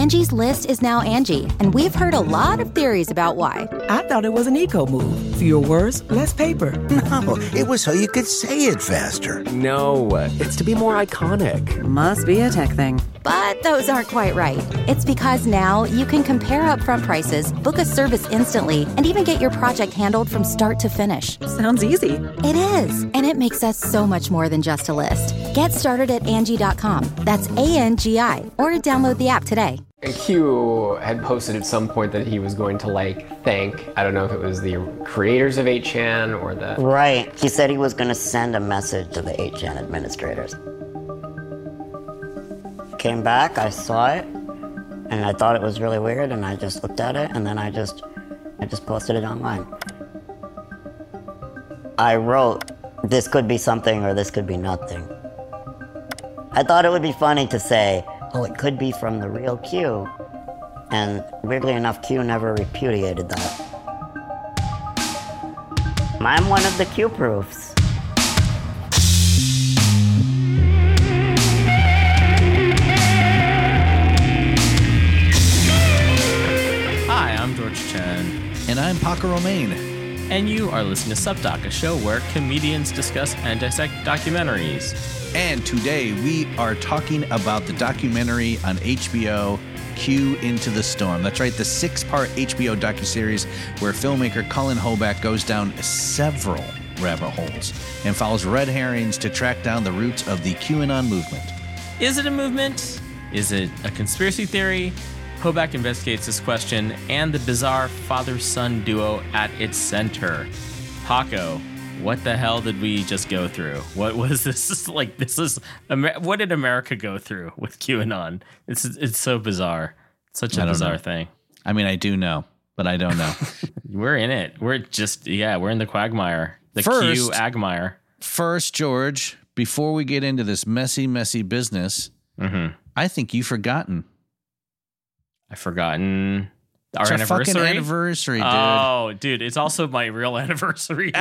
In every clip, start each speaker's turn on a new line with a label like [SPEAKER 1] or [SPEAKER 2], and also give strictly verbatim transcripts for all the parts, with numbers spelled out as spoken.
[SPEAKER 1] Angie's List is now Angie, and we've heard a lot of theories about why.
[SPEAKER 2] I thought it was an eco move. Fewer words, less paper.
[SPEAKER 3] No, it was so you could say it faster.
[SPEAKER 4] No, it's to be more iconic.
[SPEAKER 5] Must be a tech thing.
[SPEAKER 1] But those aren't quite right. It's because now you can compare upfront prices, book a service instantly, and even get your project handled from start to finish.
[SPEAKER 5] Sounds easy.
[SPEAKER 1] It is, and it makes us so much more than just a list. Get started at Angie dot com. That's A N G I, or download the app today.
[SPEAKER 6] Q had posted at some point that he was going to like thank, I don't know if it was the creators of eight chan or the...
[SPEAKER 7] Right. He said he was going to send a message to the eight chan administrators. Came back, I saw it, and I thought it was really weird, and I just looked at it, and then I just, I just posted it online. I wrote, this could be something or this could be nothing. I thought it would be funny to say, oh, it could be from the real Q. And weirdly enough, Q never repudiated that. I'm one of the Q proofs.
[SPEAKER 8] Hi, I'm George Chen.
[SPEAKER 9] And I'm Paco Romaine.
[SPEAKER 8] And you are listening to Subdoc, a show where comedians discuss and dissect documentaries.
[SPEAKER 9] And today we are talking about the documentary on H B O, Q Into the Storm. That's right, the six-part H B O docuseries where filmmaker Colin Hoback goes down several rabbit holes and follows red herrings to track down the roots of the QAnon movement.
[SPEAKER 8] Is it a movement? Is it a conspiracy theory? Hoback investigates this question and the bizarre father-son duo at its center. Paco, what the hell did we just go through? What was this like? This is what did America go through with QAnon? It's it's so bizarre. It's such a bizarre
[SPEAKER 9] know.
[SPEAKER 8] thing.
[SPEAKER 9] I mean, I do know, but I don't know.
[SPEAKER 8] We're in it. We're just yeah. We're in the quagmire. The
[SPEAKER 9] first,
[SPEAKER 8] Q agmire.
[SPEAKER 9] First, George, before we get into this messy, messy business,
[SPEAKER 8] mm-hmm.
[SPEAKER 9] I think you've forgotten.
[SPEAKER 8] I've forgotten. Our
[SPEAKER 9] it's
[SPEAKER 8] anniversary?
[SPEAKER 9] Fucking anniversary, dude.
[SPEAKER 8] Oh, dude, it's also my real anniversary.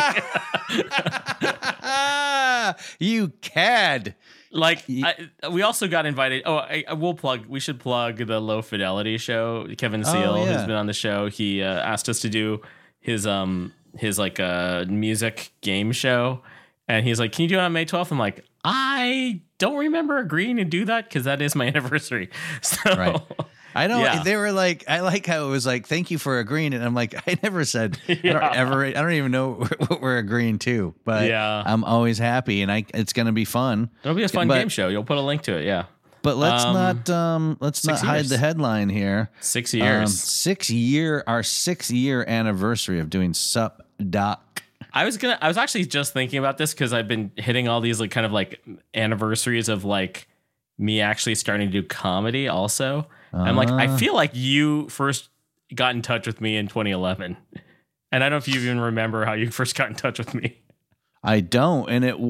[SPEAKER 9] Ah! You cad.
[SPEAKER 8] Like, I, we also got invited. Oh, I, I will plug. We should plug the Low Fidelity show. Kevin Seal,
[SPEAKER 9] oh, yeah.
[SPEAKER 8] who's been on the show, he uh, asked us to do his um his like uh music game show, and he's like, "Can you do it on May twelfth?" I'm like, I don't remember agreeing to do that because that is my anniversary. So.
[SPEAKER 9] Right. I don't.
[SPEAKER 8] Yeah.
[SPEAKER 9] They were like, I like how it was like, "Thank you for agreeing," and I'm like, I never said,
[SPEAKER 8] yeah.
[SPEAKER 9] I don't ever. I don't even know what we're agreeing to, but
[SPEAKER 8] yeah.
[SPEAKER 9] I'm always happy, and I it's gonna be fun.
[SPEAKER 8] It'll be a fun
[SPEAKER 9] but,
[SPEAKER 8] game show. You'll put a link to it, yeah.
[SPEAKER 9] But let's
[SPEAKER 8] um,
[SPEAKER 9] not um, let's not hide
[SPEAKER 8] years.
[SPEAKER 9] the headline here.
[SPEAKER 8] Six years,
[SPEAKER 9] um, six year, our six year anniversary of doing Subdoc.
[SPEAKER 8] I was gonna. I was actually just thinking about this because I've been hitting all these like kind of like anniversaries of like me actually starting to do comedy also. Uh, I'm like, I feel like you first got in touch with me in twenty eleven. And I don't know if you even remember how you first got in touch with me.
[SPEAKER 9] I don't. And it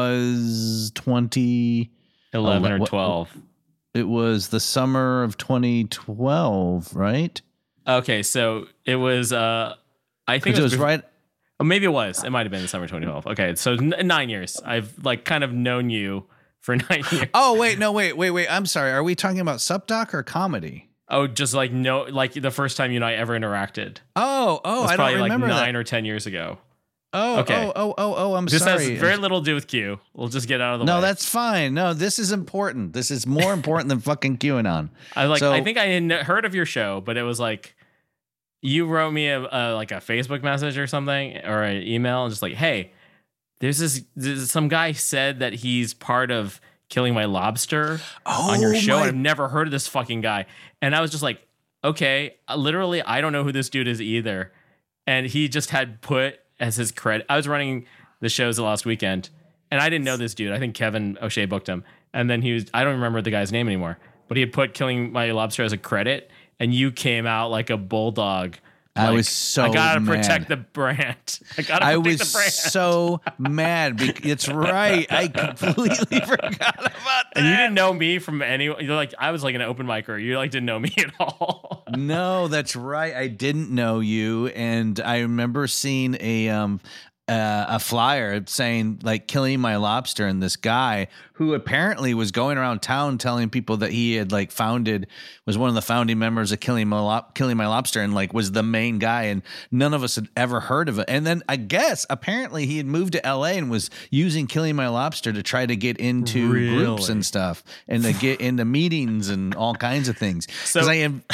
[SPEAKER 9] was twenty
[SPEAKER 8] eleven or twelve.
[SPEAKER 9] It was the summer of twenty twelve, right?
[SPEAKER 8] Okay. So it was, uh, I think
[SPEAKER 9] it was,
[SPEAKER 8] it was before,
[SPEAKER 9] right.
[SPEAKER 8] Oh, maybe it was. It might have been the summer of twenty twelve. Okay. So n- nine years. I've like kind of known you for nine years.
[SPEAKER 9] Oh, wait, no, wait, wait, wait. I'm sorry. Are we talking about Subdoc or comedy?
[SPEAKER 8] Oh, just like no, like the first time you and I ever interacted.
[SPEAKER 9] Oh, oh, I don't remember
[SPEAKER 8] like nine
[SPEAKER 9] that.
[SPEAKER 8] or ten years ago.
[SPEAKER 9] Oh,
[SPEAKER 8] okay.
[SPEAKER 9] oh, oh, oh, oh, I'm
[SPEAKER 8] this
[SPEAKER 9] sorry.
[SPEAKER 8] This has very little to do with Q. We'll just get out of the
[SPEAKER 9] no,
[SPEAKER 8] way.
[SPEAKER 9] No, that's fine. No, this is important. This is more important than fucking QAnon.
[SPEAKER 8] I like.
[SPEAKER 9] So,
[SPEAKER 8] I think I had heard of your show, but it was like you wrote me a, a like a Facebook message or something or an email, and just like, hey, there's this, this some guy said that he's part of Killing My Lobster
[SPEAKER 9] oh,
[SPEAKER 8] on your show.
[SPEAKER 9] My-
[SPEAKER 8] I've never heard of this fucking guy, and I was just like, okay, literally, I don't know who this dude is either, and he just had put as his credit. I was running the shows the last weekend, and I didn't know this dude. I think Kevin O'Shea booked him, and then he was. I don't remember the guy's name anymore, but he had put Killing My Lobster as a credit, and you came out like a bulldog.
[SPEAKER 9] I
[SPEAKER 8] like,
[SPEAKER 9] was so
[SPEAKER 8] I gotta
[SPEAKER 9] mad.
[SPEAKER 8] protect the brand. I gotta
[SPEAKER 9] I
[SPEAKER 8] protect
[SPEAKER 9] was
[SPEAKER 8] the brand.
[SPEAKER 9] so mad. Because, it's right. I completely forgot about that.
[SPEAKER 8] And you didn't know me from any. You're like I was like an open micer. You like didn't know me at all.
[SPEAKER 9] No, that's right. I didn't know you, and I remember seeing a um uh, a flyer saying like "Killing My Lobster," and this guy who apparently was going around town telling people that he had like founded was one of the founding members of Killing My Lo- Killing My Lobster, and like was the main guy, and none of us had ever heard of it. And then I guess apparently he had moved to L A and was using Killing My Lobster to try to get into
[SPEAKER 8] Really?
[SPEAKER 9] groups and stuff, and to get into meetings and all kinds of things.
[SPEAKER 8] So-
[SPEAKER 9] I am.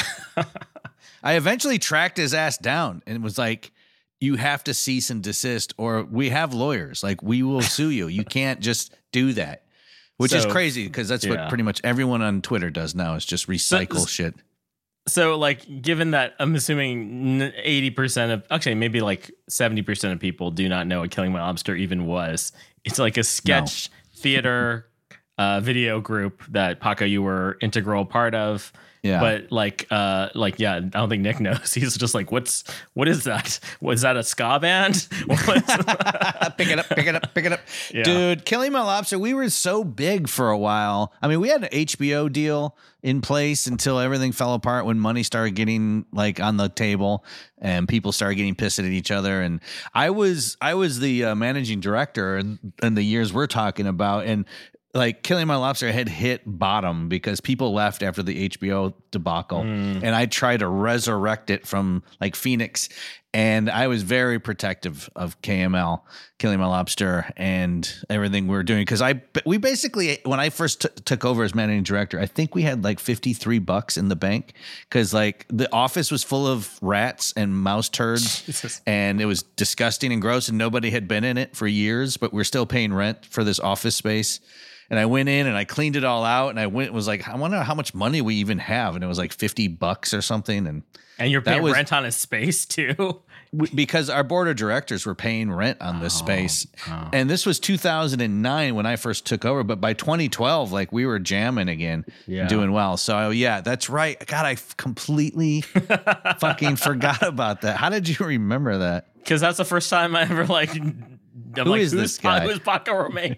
[SPEAKER 9] I eventually tracked his ass down and was like, you have to cease and desist, or we have lawyers. Like, we will sue you. You can't just do that, which
[SPEAKER 8] So-
[SPEAKER 9] is crazy because that's
[SPEAKER 8] yeah.
[SPEAKER 9] what pretty much everyone on Twitter does now is just recycle
[SPEAKER 8] So-
[SPEAKER 9] shit.
[SPEAKER 8] So, like, given that I'm assuming eighty percent of, actually, maybe like seventy percent of people do not know what Killing My Lobster even was. It's like a sketch theater uh, video group that Paco, you were integral part of.
[SPEAKER 9] Yeah.
[SPEAKER 8] But like, uh, like, yeah, I don't think Nick knows. He's just like, what's, what is that? Was that a ska band? What's-
[SPEAKER 9] Pick it up, pick it up, pick it up.
[SPEAKER 8] Yeah.
[SPEAKER 9] Dude, Killing My Lobster, we were so big for a while. I mean, we had an H B O deal in place until everything fell apart when money started getting like on the table and people started getting pissed at each other. And I was I was the uh, managing director in, in the years we're talking about. And like Killing My Lobster had hit bottom because people left after the H B O debacle.
[SPEAKER 8] Mm.
[SPEAKER 9] And I tried to resurrect it from like Phoenix. And I was very protective of K M L, Killing My Lobster, and everything we were doing. Because I, we basically, when I first t- took over as managing director, I think we had like fifty-three bucks in the bank. Because like the office was full of rats and mouse turds,
[SPEAKER 8] Jesus.
[SPEAKER 9] and it was disgusting and gross, and nobody had been in it for years. But we're still paying rent for this office space. And I went in and I cleaned it all out, and I went was like, I wonder how much money we even have, and it was like fifty bucks or something, and.
[SPEAKER 8] and you're
[SPEAKER 9] That
[SPEAKER 8] paying
[SPEAKER 9] was-
[SPEAKER 8] rent on a space too.
[SPEAKER 9] We- because our board of directors were paying rent on this space. And this was two thousand nine when I first took over. But by twenty twelve, like we were jamming again,
[SPEAKER 8] Yeah.
[SPEAKER 9] doing well. So yeah, that's right. God, I f- completely fucking forgot about that. How did you remember that?
[SPEAKER 8] Because that's the first time I ever like. I'm
[SPEAKER 9] Who
[SPEAKER 8] like,
[SPEAKER 9] is
[SPEAKER 8] who's
[SPEAKER 9] this
[SPEAKER 8] Pa-
[SPEAKER 9] guy?
[SPEAKER 8] Who's Paco Romain?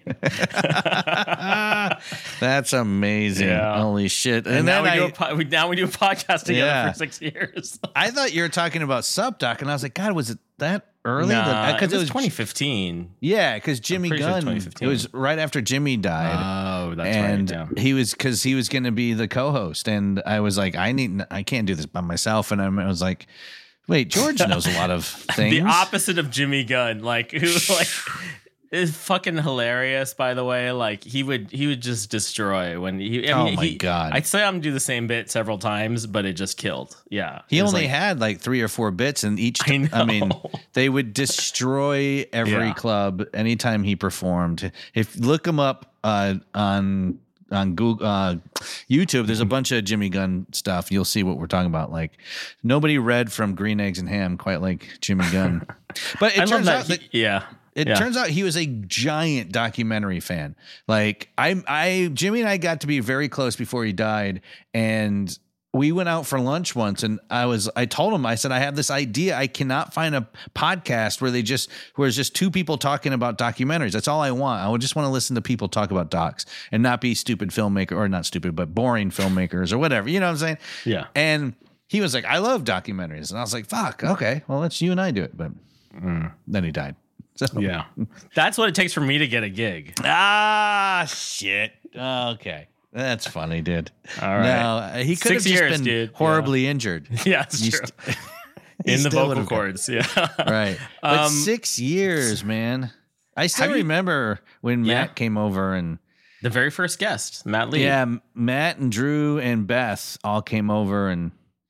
[SPEAKER 9] That's amazing.
[SPEAKER 8] Yeah.
[SPEAKER 9] Holy shit. And,
[SPEAKER 8] And now
[SPEAKER 9] then
[SPEAKER 8] we, do
[SPEAKER 9] I,
[SPEAKER 8] a po- we now we do a podcast together
[SPEAKER 9] Yeah.
[SPEAKER 8] for six years.
[SPEAKER 9] I thought you were talking about SubDoc, and I was like, God, was it that early?
[SPEAKER 8] Nah,
[SPEAKER 9] That-
[SPEAKER 8] it
[SPEAKER 9] 'cause
[SPEAKER 8] was twenty fifteen.
[SPEAKER 9] Yeah, because Jimmy
[SPEAKER 8] pretty sure it's
[SPEAKER 9] Gunn,
[SPEAKER 8] twenty
[SPEAKER 9] it
[SPEAKER 8] fifteen.
[SPEAKER 9] was right after Jimmy died.
[SPEAKER 8] Oh, that's
[SPEAKER 9] and
[SPEAKER 8] right. Yeah.
[SPEAKER 9] he was because he was going to be the co-host, and I was like, I need, I can't do this by myself, and I was like, wait, George knows a lot of things.
[SPEAKER 8] The opposite of Jimmy Gunn, like who, like is fucking hilarious. By the way, like he would, he would just destroy when he. I
[SPEAKER 9] Oh
[SPEAKER 8] mean,
[SPEAKER 9] my
[SPEAKER 8] he-
[SPEAKER 9] God.
[SPEAKER 8] I'd say I'm do the same bit several times, but it just killed. Yeah,
[SPEAKER 9] He
[SPEAKER 8] It was
[SPEAKER 9] only
[SPEAKER 8] like-
[SPEAKER 9] had like three or four bits, and each.
[SPEAKER 8] I
[SPEAKER 9] I, mean,
[SPEAKER 8] know.
[SPEAKER 9] they would destroy every
[SPEAKER 8] Yeah.
[SPEAKER 9] club anytime he performed. If look him up uh, on on Google, uh, YouTube, there's a bunch of Jimmy Gunn stuff. You'll see what we're talking about. Like nobody read from Green Eggs and Ham quite like Jimmy Gunn. But it
[SPEAKER 8] I love
[SPEAKER 9] turns
[SPEAKER 8] that.
[SPEAKER 9] out that.
[SPEAKER 8] he- yeah.
[SPEAKER 9] It
[SPEAKER 8] yeah.
[SPEAKER 9] turns out he was a giant documentary fan. Like I, I, Jimmy and I got to be very close before he died, and we went out for lunch once. And I was, I told him, I said, I have this idea. I cannot find a podcast where they just, where it's just two people talking about documentaries. That's all I want. I would just want to listen to people talk about docs and not be stupid filmmaker or not stupid, but boring filmmakers or whatever. You know what I'm saying?
[SPEAKER 8] Yeah.
[SPEAKER 9] And he was like, I love documentaries, and I was like, fuck, okay, well, let's you and I do it. But then he died. So
[SPEAKER 8] Yeah. That's what it takes for me to get a gig.
[SPEAKER 9] Ah, shit. Okay. That's funny, dude.
[SPEAKER 8] All right.
[SPEAKER 9] No, uh, he could have
[SPEAKER 8] Six
[SPEAKER 9] just
[SPEAKER 8] years,
[SPEAKER 9] been
[SPEAKER 8] dude.
[SPEAKER 9] horribly injured.
[SPEAKER 8] Yeah, it's
[SPEAKER 9] You
[SPEAKER 8] true.
[SPEAKER 9] st- he
[SPEAKER 8] In the
[SPEAKER 9] still
[SPEAKER 8] vocal
[SPEAKER 9] would've got-
[SPEAKER 8] cords. Yeah.
[SPEAKER 9] Right. But
[SPEAKER 8] Um,
[SPEAKER 9] six years, man. I still
[SPEAKER 8] have you-
[SPEAKER 9] remember when
[SPEAKER 8] Yeah.
[SPEAKER 9] Matt came over and
[SPEAKER 8] The very first guest, Matt Lee.
[SPEAKER 9] yeah, M- Matt and Drew and Beth all came over and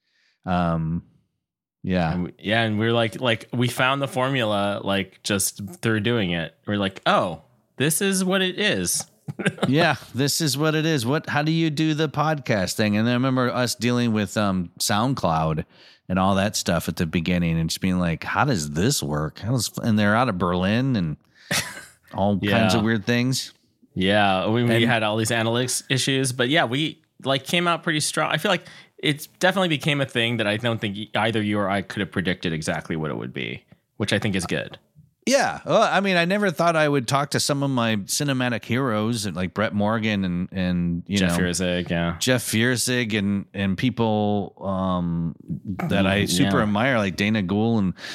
[SPEAKER 9] um yeah.
[SPEAKER 8] And we- yeah, and we we're like, like we found the formula, like just through doing it. We're like, oh, this is what it is.
[SPEAKER 9] Yeah, this is what it is. What? How do you do the podcast thing? And I remember us dealing with um, SoundCloud and all that stuff at the beginning, and just being like, "How does this work?" How does, and they're out of Berlin and all kinds
[SPEAKER 8] Yeah.
[SPEAKER 9] of weird things.
[SPEAKER 8] Yeah, we, we
[SPEAKER 9] And-
[SPEAKER 8] had all these analytics issues, but yeah, we like came out pretty strong. I feel like it definitely became a thing that I don't think either you or I could have predicted exactly what it would be, which I think is good.
[SPEAKER 9] Yeah, well, I mean, I never thought I would talk to some of my cinematic heroes like Brett Morgan and and you
[SPEAKER 8] Jeff
[SPEAKER 9] know
[SPEAKER 8] Fierzig, yeah.
[SPEAKER 9] Jeff Fierzig and and people um, that I super
[SPEAKER 8] Yeah.
[SPEAKER 9] admire like Dana Gould and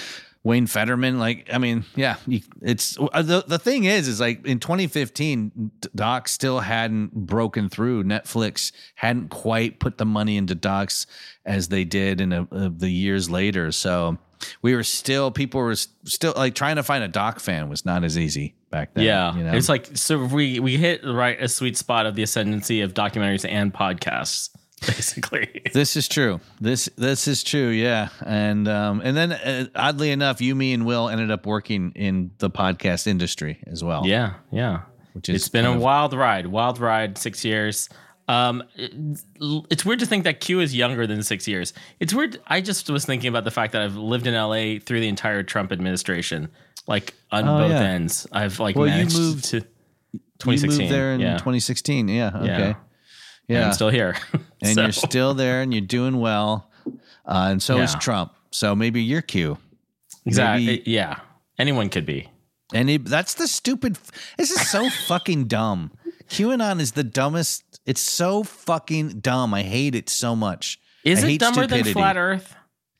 [SPEAKER 9] Wayne Fetterman, like, I mean, yeah, you, it's the the thing is, is like in twenty fifteen, docs still hadn't broken through. Netflix hadn't quite put the money into docs as they did in a, a, the years later. So we were still, people were still like trying to find a doc fan was not as easy back then.
[SPEAKER 8] Yeah,
[SPEAKER 9] you know?
[SPEAKER 8] It's like so we we hit right a sweet spot of the ascendancy of documentaries and podcasts. Basically,
[SPEAKER 9] this is true. This this is true. Yeah, and um, and then uh, oddly enough, you, me, and Will ended up working in the podcast industry as well.
[SPEAKER 8] Yeah, yeah.
[SPEAKER 9] Which is
[SPEAKER 8] it's been a
[SPEAKER 9] of,
[SPEAKER 8] wild ride. Wild ride. Six years. Um, it, it's weird to think that Q is younger than six years. It's weird. I just was thinking about the fact that I've lived in L A through the entire Trump administration, like on
[SPEAKER 9] oh,
[SPEAKER 8] both
[SPEAKER 9] yeah.
[SPEAKER 8] ends. I've like
[SPEAKER 9] well,
[SPEAKER 8] managed
[SPEAKER 9] you moved
[SPEAKER 8] to twenty sixteen.
[SPEAKER 9] You moved there in
[SPEAKER 8] yeah.
[SPEAKER 9] twenty sixteen. Yeah. Okay.
[SPEAKER 8] Yeah.
[SPEAKER 9] Yeah.
[SPEAKER 8] And I'm still here.
[SPEAKER 9] And
[SPEAKER 8] so.
[SPEAKER 9] you're still there and you're doing well. Uh, and so
[SPEAKER 8] yeah.
[SPEAKER 9] is Trump. So maybe you're Q.
[SPEAKER 8] Exactly.
[SPEAKER 9] Maybe,
[SPEAKER 8] yeah. Anyone could be.
[SPEAKER 9] And it, that's the stupid. This is so fucking dumb. QAnon is the dumbest. It's so fucking dumb. I hate it so much.
[SPEAKER 8] Is
[SPEAKER 9] I
[SPEAKER 8] it
[SPEAKER 9] hate
[SPEAKER 8] dumber
[SPEAKER 9] stupidity.
[SPEAKER 8] than Flat Earth?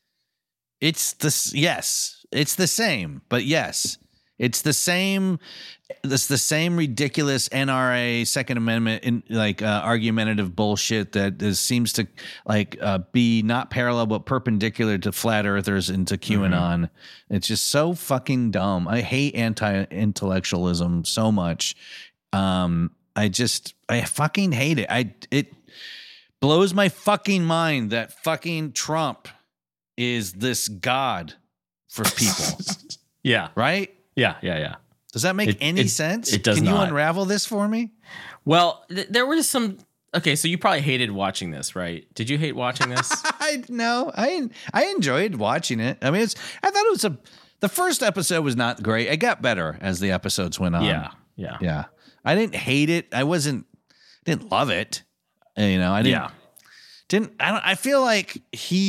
[SPEAKER 9] It's the yes. It's the same. But yes, it's the same. It's the same ridiculous N R A Second Amendment in like uh, argumentative bullshit that is, seems to like uh, be not parallel but perpendicular to flat earthers and to QAnon. Mm-hmm. It's just so fucking dumb. I hate anti-intellectualism so much. Um, I just I fucking hate it. I it blows my fucking mind that fucking Trump is this god for people.
[SPEAKER 8] Yeah.
[SPEAKER 9] Right?
[SPEAKER 8] Yeah, yeah, yeah.
[SPEAKER 9] Does that make
[SPEAKER 8] it,
[SPEAKER 9] any
[SPEAKER 8] it,
[SPEAKER 9] sense?
[SPEAKER 8] It does
[SPEAKER 9] Can
[SPEAKER 8] not.
[SPEAKER 9] you unravel this for me?
[SPEAKER 8] Well, th- there was some. Okay, so you probably hated watching this, right? Did you hate watching this?
[SPEAKER 9] I no, I I enjoyed watching it. I mean, it's. I thought it was a. The first episode was not great. It got better as the episodes went on.
[SPEAKER 8] Yeah, yeah,
[SPEAKER 9] yeah. I didn't hate it. I wasn't. Didn't love it. You know, I didn't.
[SPEAKER 8] Yeah.
[SPEAKER 9] Didn't I? Don't, I feel like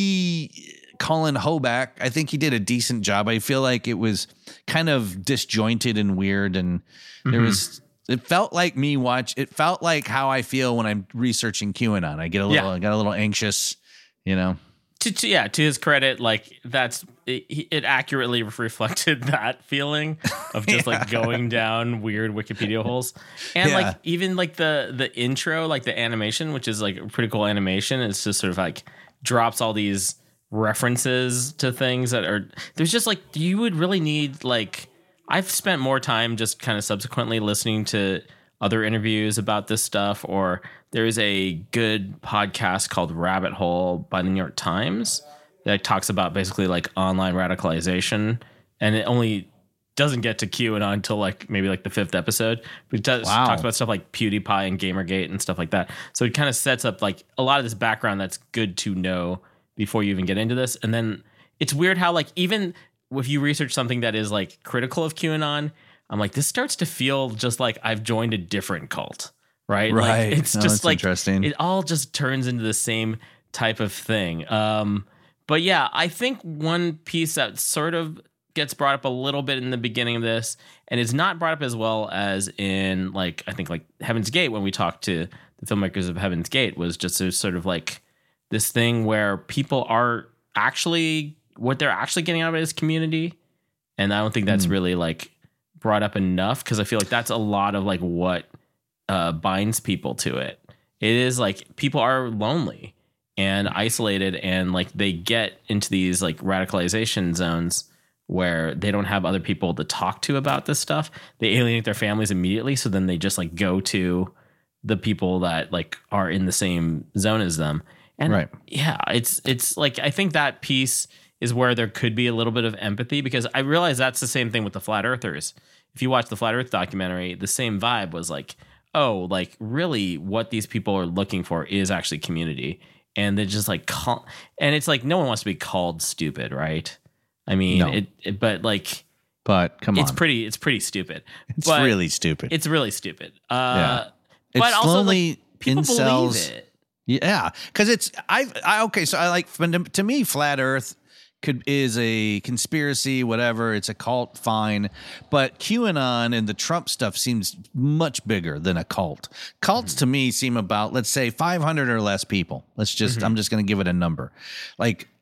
[SPEAKER 9] he. Colin Hoback, I think he did a decent job. I feel like it was kind of disjointed and weird, and there mm-hmm. was. It felt like me watch. It felt like how I feel when I'm researching QAnon. I get a little, yeah. I got a little anxious, you know.
[SPEAKER 8] To, to, yeah, to his credit, like that's it, it accurately reflected that feeling of just yeah. like going down weird Wikipedia holes, and yeah. like even like the the intro, like the animation, which is like a pretty cool animation. It's just sort of like drops all these references to things that are there's just like you would really need like I've spent more time just kind of subsequently listening to other interviews about this stuff, or there's a good podcast called Rabbit Hole by the New York Times that talks about basically like online radicalization, and it only doesn't get to QAnon until like maybe like the fifth episode, but it does wow. talks about stuff like PewDiePie and Gamergate and stuff like that. So it kind of sets up like a lot of this background that's good to know before you even get into this. And then it's weird how like even if you research something that is like critical of QAnon, I'm like, this starts to feel just like I've joined a different cult, right?
[SPEAKER 9] Right.
[SPEAKER 8] Like, it's
[SPEAKER 9] no,
[SPEAKER 8] just like
[SPEAKER 9] interesting.
[SPEAKER 8] It all just turns into the same type of thing. Um, but yeah, I think one piece that sort of gets brought up a little bit in the beginning of this, and is not brought up as well as in like I think like Heaven's Gate when we talked to the filmmakers of Heaven's Gate, was just a sort of like this thing where people are actually what they're actually getting out of it is community. And I don't think that's mm. really like brought up enough, because I feel like that's a lot of like what uh, binds people to it. It is like people are lonely and isolated, and like they get into these like radicalization zones where they don't have other people to talk to about this stuff. They alienate their families immediately. So then they just like go to the people that like are in the same zone as them. And
[SPEAKER 9] right.
[SPEAKER 8] yeah, it's it's like I think that piece is where there could be a little bit of empathy, because I realize that's the same thing with the Flat Earthers. If you watch the Flat Earth documentary, the same vibe was like, oh, like really what these people are looking for is actually community. And they're just like, call- and it's like no one wants to be called stupid, right? I mean,
[SPEAKER 9] no.
[SPEAKER 8] it, it, but like,
[SPEAKER 9] but come on,
[SPEAKER 8] it's pretty, it's pretty stupid.
[SPEAKER 9] It's
[SPEAKER 8] but
[SPEAKER 9] really stupid.
[SPEAKER 8] It's really stupid. Uh,
[SPEAKER 9] yeah.
[SPEAKER 8] But
[SPEAKER 9] it's
[SPEAKER 8] also,
[SPEAKER 9] slowly
[SPEAKER 8] like, people
[SPEAKER 9] incels,
[SPEAKER 8] believe it.
[SPEAKER 9] Yeah, because it's I, I okay. So I like to me, flat Earth could is a conspiracy, whatever. It's a cult, fine. But QAnon and the Trump stuff seems much bigger than a cult. Cults mm-hmm. to me seem about, let's say, five hundred or less people. Let's just mm-hmm. I'm just going to give it a number. Like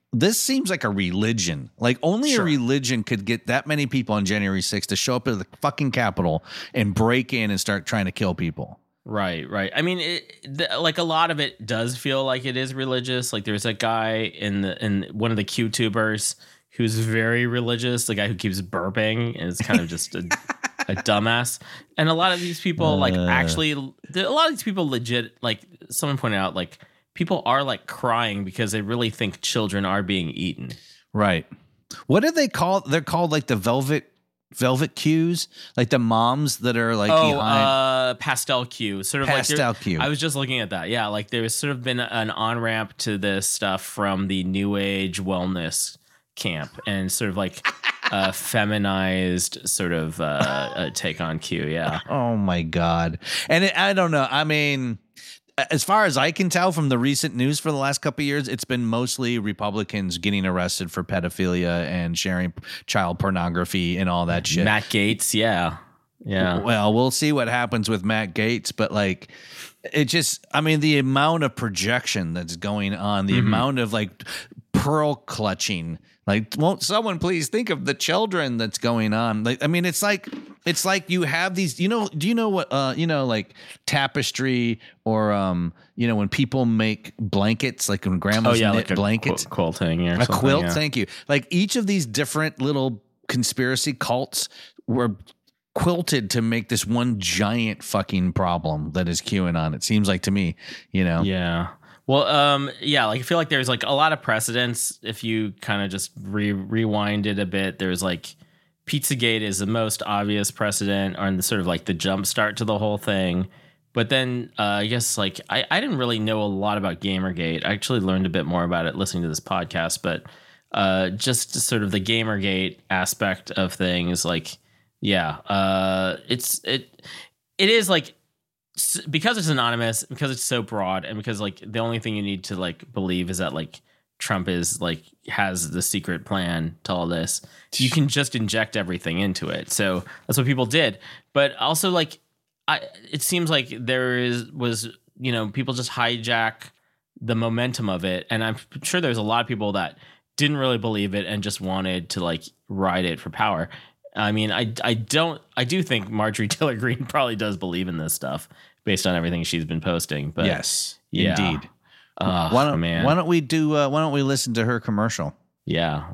[SPEAKER 9] this seems like a religion. Like only
[SPEAKER 6] Sure.
[SPEAKER 9] a religion could get that many people on January sixth to show up at the fucking Capitol and break in and start trying to kill people.
[SPEAKER 8] Right, right. I mean, it, the, like a lot of it does feel like it is religious. Like there's a guy in the in one of the QTubers who's very religious. The guy who keeps burping and is kind of just a, a dumbass. And a lot of these people, like,
[SPEAKER 9] Uh.
[SPEAKER 8] actually, a lot of these people legit, like, someone pointed out, like, people are like crying because they really think children are being eaten.
[SPEAKER 9] Right. What do they call? They're called like the velvet velvet cues, like the moms that are like
[SPEAKER 8] oh,
[SPEAKER 9] behind.
[SPEAKER 8] uh, pastel Q, sort of
[SPEAKER 9] Pastel
[SPEAKER 8] like there-
[SPEAKER 9] Q.
[SPEAKER 8] I was just looking at that. Yeah, like there's sort of been an on ramp to this stuff from the New Age wellness camp, and sort of like a feminized sort of uh, a take on Q. Yeah.
[SPEAKER 9] Oh my God. And it, I don't know. I mean, as far as I can tell from the recent news for the last couple of years, it's been mostly Republicans getting arrested for pedophilia and sharing child pornography and all that shit.
[SPEAKER 8] Matt Gaetz. Yeah. Yeah.
[SPEAKER 9] Well, we'll see what happens with Matt Gaetz, but like, it just, I mean, the amount of projection that's going on, the
[SPEAKER 8] Mm-hmm.
[SPEAKER 9] amount of like pearl clutching, like, won't someone please think of the children that's going on? Like, I mean, it's like, it's like you have these, you know, do you know what, uh, you know, like tapestry or, um, you know, when people make blankets, like when
[SPEAKER 8] Oh
[SPEAKER 9] grandmas
[SPEAKER 8] yeah,
[SPEAKER 9] knit
[SPEAKER 8] like a
[SPEAKER 9] blankets,
[SPEAKER 8] qu- quilting or
[SPEAKER 9] a
[SPEAKER 8] something,
[SPEAKER 9] quilt.
[SPEAKER 8] yeah.
[SPEAKER 9] Thank you. Like each of these different little conspiracy cults were quilted to make this one giant fucking problem that is QAnon. It seems like to me, you know.
[SPEAKER 8] Yeah. Well, um, yeah, like I feel like there's like a lot of precedents. If you kind of just re- rewind it a bit, there's like Pizzagate is the most obvious precedent, or the sort of like the jump start to the whole thing. But then uh, I guess like I, I didn't really know a lot about Gamergate. I actually learned a bit more about it listening to this podcast. But uh, just sort of the Gamergate aspect of things, like yeah, uh, it's it it is like. Because it's anonymous, because it's so broad, and because like the only thing you need to like believe is that like Trump is like has the secret plan to all this, you can just inject everything into it. So that's what people did. But also like I it seems like there is was you know people just hijack the momentum of it, and I'm sure there's a lot of people that didn't really believe it and just wanted to like ride it for power. I mean, I, I don't I do think Marjorie Taylor Greene probably does believe in this stuff based on everything she's been posting. But
[SPEAKER 9] Yes,
[SPEAKER 8] yeah.
[SPEAKER 9] indeed.
[SPEAKER 8] Oh,
[SPEAKER 9] why don't
[SPEAKER 8] man.
[SPEAKER 9] Why don't we do? Uh, why don't we listen to her commercial?
[SPEAKER 8] Yeah,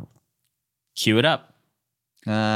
[SPEAKER 8] cue it up.
[SPEAKER 9] Uh,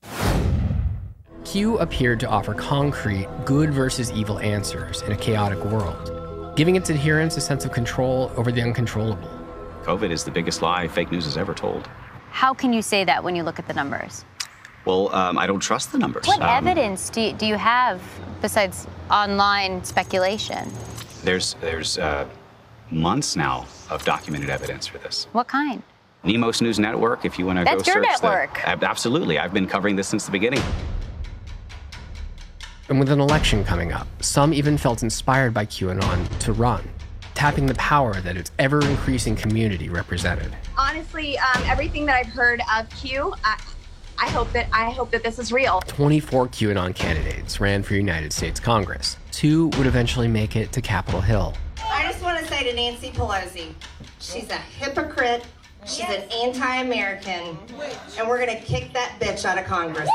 [SPEAKER 5] Q appeared to offer concrete good versus evil answers in a chaotic world, giving its adherents a sense of control over the uncontrollable.
[SPEAKER 10] COVID is the biggest lie fake news has ever told.
[SPEAKER 11] How can you say that when you look at the numbers?
[SPEAKER 10] Well, um, I don't trust the numbers.
[SPEAKER 11] What
[SPEAKER 10] Um,
[SPEAKER 11] evidence do you, do you have besides online speculation?
[SPEAKER 10] There's there's uh, months now of documented evidence for this.
[SPEAKER 11] What kind?
[SPEAKER 10] Nemos News Network, if you want to go
[SPEAKER 11] That's your
[SPEAKER 10] search the-
[SPEAKER 11] network.
[SPEAKER 10] Ab- absolutely, I've been covering this since the beginning.
[SPEAKER 5] And with an election coming up, some even felt inspired by QAnon to run, tapping the power that its ever-increasing community represented.
[SPEAKER 12] Honestly, um, everything that I've heard of Q, I, I hope that I hope that this is real.
[SPEAKER 5] twenty-four QAnon candidates ran for United States Congress. Two would eventually make it to Capitol Hill.
[SPEAKER 13] I just want to say to Nancy Pelosi, she's a hypocrite, she's an anti-American, and we're going to kick that bitch out of Congress.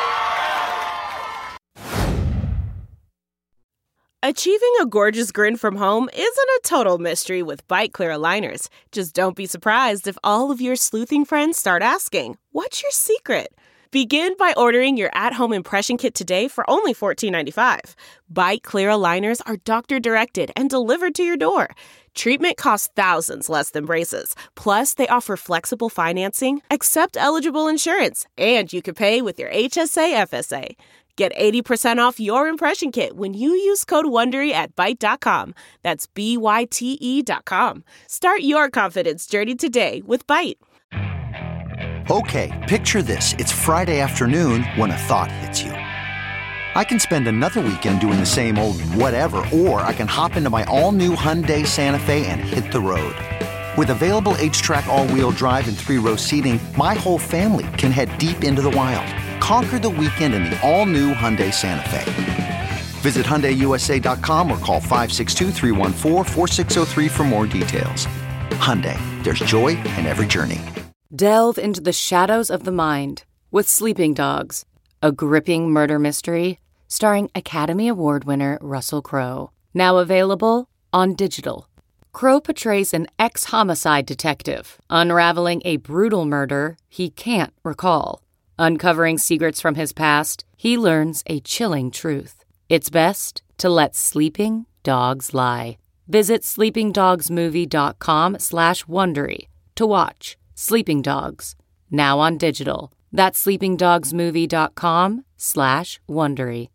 [SPEAKER 14] Achieving a gorgeous grin from home isn't a total mystery with Byte Clear aligners. Just don't be surprised if all of your sleuthing friends start asking, "What's your secret?" Begin by ordering your at-home impression kit today for only fourteen ninety-five. Byte Clear aligners are doctor-directed and delivered to your door. Treatment costs thousands less than braces. Plus, they offer flexible financing, accept eligible insurance, and you can pay with your H S A F S A. Get eighty percent off your impression kit when you use code WONDERY at byte dot com. That's B Y T E dot com. Start your confidence journey today with Byte.
[SPEAKER 15] Okay, picture this. It's Friday afternoon when a thought hits you. I can spend another weekend doing the same old whatever, or I can hop into my all-new Hyundai Santa Fe and hit the road. With available H-Track all-wheel drive and three-row seating, my whole family can head deep into the wild. Conquer the weekend in the all-new Hyundai Santa Fe. Visit Hyundai U S A dot com or call five six two, three one four, four six zero three for more details. Hyundai, there's joy in every journey.
[SPEAKER 16] Delve into the shadows of the mind with Sleeping Dogs, a gripping murder mystery starring Academy Award winner Russell Crowe. Now available on digital. Crowe portrays an ex-homicide detective unraveling a brutal murder he can't recall. Uncovering secrets from his past, he learns a chilling truth. It's best to let sleeping dogs lie. Visit sleepingdogsmovie.com slash Wondery to watch Sleeping Dogs, now on digital. That's sleepingdogsmovie.com slash Wondery.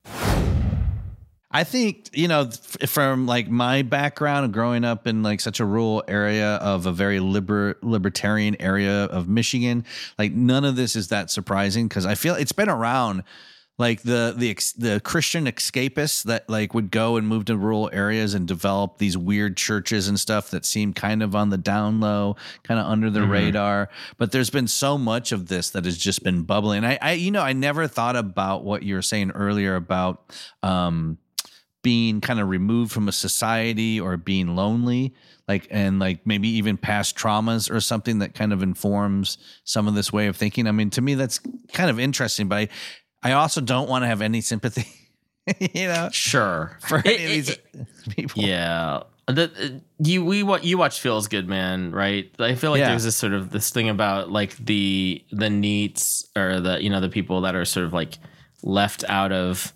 [SPEAKER 9] I think, you know, f- from like my background of growing up in like such a rural area of a very liber- libertarian area of Michigan, like none of this is that surprising because I feel it's been around. Like the the ex- the Christian escapists that like would go and move to rural areas and develop these weird churches and stuff that seem kind of on the down low, kind of under the mm-hmm. radar. But there's been so much of this that has just been bubbling. I, I you know, I never thought about what you were saying earlier about um, being kind of removed from a society or being lonely, like and like maybe even past traumas or something that kind of informs some of this way of thinking. I mean, to me, that's kind of interesting, but I, I also don't want to have any sympathy, you know.
[SPEAKER 8] Sure,
[SPEAKER 9] for
[SPEAKER 8] it,
[SPEAKER 9] any of these
[SPEAKER 8] it,
[SPEAKER 9] people.
[SPEAKER 8] Yeah, the, you we what you watch Feels Good, Man, right? I feel like
[SPEAKER 9] Yeah.
[SPEAKER 8] there's this sort of this thing about like the the NEETs or the you know the people that are sort of like left out of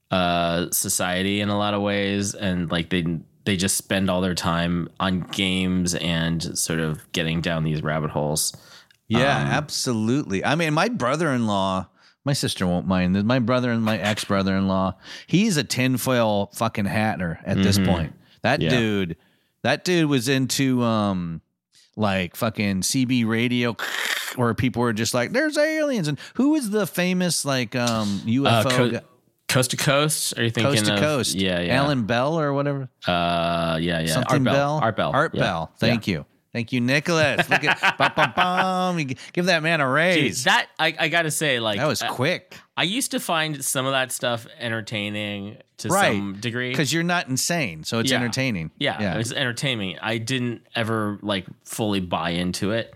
[SPEAKER 8] uh, society in a lot of ways, and like they they just spend all their time on games and sort of getting down these rabbit holes.
[SPEAKER 9] Yeah,
[SPEAKER 8] Um,
[SPEAKER 9] absolutely. I mean, my brother-in-law. My sister won't mind. My brother and my ex-brother-in-law, he's a tinfoil fucking hatter at this
[SPEAKER 8] Mhm.
[SPEAKER 9] point. That
[SPEAKER 8] Yeah.
[SPEAKER 9] dude, that dude was into um like fucking C B radio where people were just like, there's aliens. And who is the famous like um U F O
[SPEAKER 8] Uh, co-
[SPEAKER 9] guy?
[SPEAKER 8] Coast to Coast? Are you thinking
[SPEAKER 9] Coast to
[SPEAKER 8] of,
[SPEAKER 9] Coast?
[SPEAKER 8] Yeah, yeah.
[SPEAKER 9] Alan Bell or whatever?
[SPEAKER 8] Uh, yeah, yeah.
[SPEAKER 9] Something
[SPEAKER 8] Art Bell.
[SPEAKER 9] Bell?
[SPEAKER 8] Art Bell.
[SPEAKER 9] Art
[SPEAKER 8] Yeah.
[SPEAKER 9] Bell. Thank
[SPEAKER 8] Yeah.
[SPEAKER 9] you. Thank you, Nicholas. Look at bum, bum, bum. You give that man a raise.
[SPEAKER 8] Jeez, that I, I gotta say, like
[SPEAKER 9] That was
[SPEAKER 8] uh,
[SPEAKER 9] quick.
[SPEAKER 8] I used to find some of that stuff entertaining to
[SPEAKER 9] Right.
[SPEAKER 8] some degree
[SPEAKER 9] Because you're not insane, so it's
[SPEAKER 8] Yeah.
[SPEAKER 9] entertaining.
[SPEAKER 8] Yeah,
[SPEAKER 9] Yeah.
[SPEAKER 8] it was entertaining. I didn't ever like fully buy into it.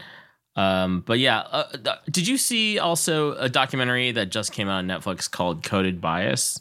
[SPEAKER 8] Um, but yeah, uh, th- did you see also a documentary that just came out on Netflix called Coded Bias?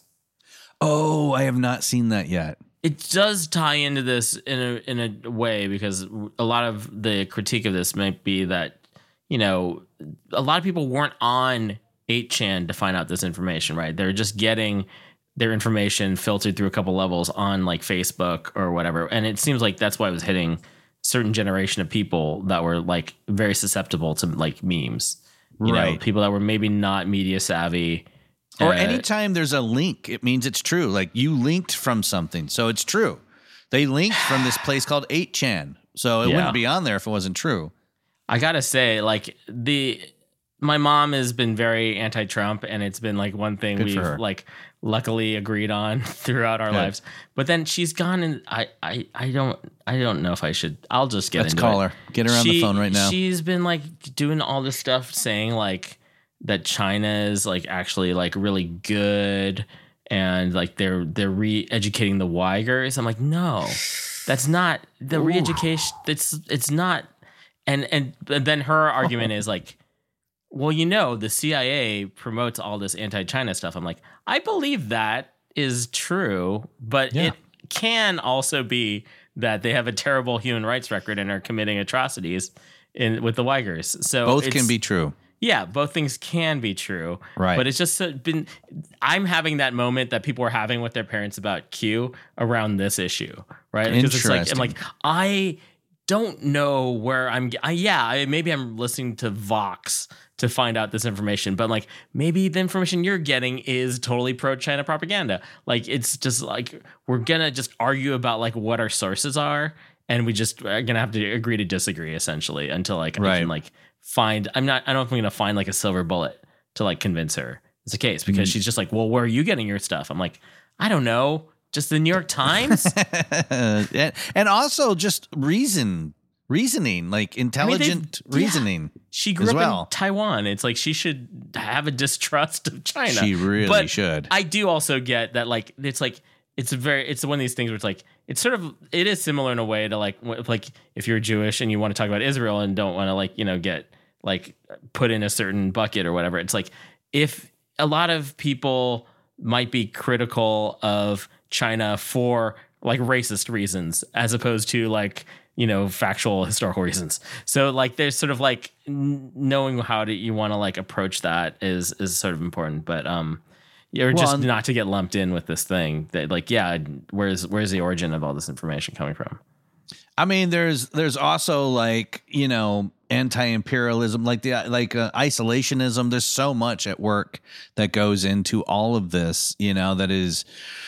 [SPEAKER 9] Oh, I have not seen that yet.
[SPEAKER 8] It does tie into this in a in a way because a lot of the critique of this might be that, you know, a lot of people weren't on eight chan to find out this information, right? They're just getting their information filtered through a couple levels on like Facebook or whatever. And it seems like that's why it was hitting certain generation of people that were like very susceptible to like memes. You know,
[SPEAKER 9] Right.
[SPEAKER 8] people that were maybe not media savvy.
[SPEAKER 9] Or
[SPEAKER 8] Uh,
[SPEAKER 9] anytime there's a link, it means it's true. Like you linked from something, so it's true. They linked from this place called eight chan, so it
[SPEAKER 8] Yeah.
[SPEAKER 9] wouldn't be on there if it wasn't true.
[SPEAKER 8] I gotta say, like the my mom has been very anti-Trump, and it's been like one thing
[SPEAKER 9] Good for
[SPEAKER 8] we've
[SPEAKER 9] her.
[SPEAKER 8] like luckily agreed on throughout our
[SPEAKER 9] Good.
[SPEAKER 8] lives. But then she's gone, and I, I, I don't, I don't know if I should. I'll just get
[SPEAKER 9] Let's
[SPEAKER 8] into
[SPEAKER 9] call
[SPEAKER 8] it.
[SPEAKER 9] her. Get her on the
[SPEAKER 8] She-
[SPEAKER 9] phone right now.
[SPEAKER 8] She's been like doing all this stuff, saying like that China is like actually like really good, and like they're they're re-educating the Uyghurs. I'm like, no, that's not the
[SPEAKER 9] Ooh.
[SPEAKER 8] re-education. It's it's not. And and then her argument is like, well, you know, the C I A promotes all this anti-China stuff. I'm like, I believe that is true, but
[SPEAKER 9] Yeah.
[SPEAKER 8] it can also be that they have a terrible human rights record and are committing atrocities in with the Uyghurs. So
[SPEAKER 9] Both
[SPEAKER 8] it's-
[SPEAKER 9] can be true.
[SPEAKER 8] Yeah, both things can be true.
[SPEAKER 9] Right.
[SPEAKER 8] But it's just so- been, I'm having that moment that people are having with their parents about Q around this issue, right? Because it's like, I'm
[SPEAKER 9] Interesting.
[SPEAKER 8] like, I don't know where I'm, I, yeah, I, maybe I'm listening to Vox to find out this information, but like maybe the information you're getting is totally pro-China propaganda. Like it's just like, we're gonna just argue about like what our sources are, and we just are gonna have to agree to disagree essentially until like I
[SPEAKER 9] Right.
[SPEAKER 8] can like find, I'm not, I don't know if I'm gonna find like a silver bullet to like convince her it's the case, because
[SPEAKER 9] Mm.
[SPEAKER 8] she's just like, well, where are you getting your stuff? I'm like, I don't know, just the New York Times.
[SPEAKER 9] and, and also just reason, reasoning, like intelligent
[SPEAKER 8] they've- yeah.
[SPEAKER 9] reasoning.
[SPEAKER 8] She grew
[SPEAKER 9] as
[SPEAKER 8] up
[SPEAKER 9] well.
[SPEAKER 8] in Taiwan. It's like she should have a distrust of China.
[SPEAKER 9] She really
[SPEAKER 8] But
[SPEAKER 9] should.
[SPEAKER 8] I do also get that, like, it's like, it's a very, it's one of these things where it's like, it's sort of it is similar in a way to like like if you're Jewish and you want to talk about Israel and don't want to like you know get like put in a certain bucket or whatever. It's like if a lot of people might be critical of China for like racist reasons as opposed to like you know factual historical reasons. So like there's sort of like knowing how to you want to like approach that is is sort of important. But um. Or just well, not to get lumped in with this thing that like, yeah, where's where's the origin of all this information coming from?
[SPEAKER 9] I mean, there's there's also like, you know, anti-imperialism, like the like uh, isolationism. There's so much at work that goes into all of this, you know, that is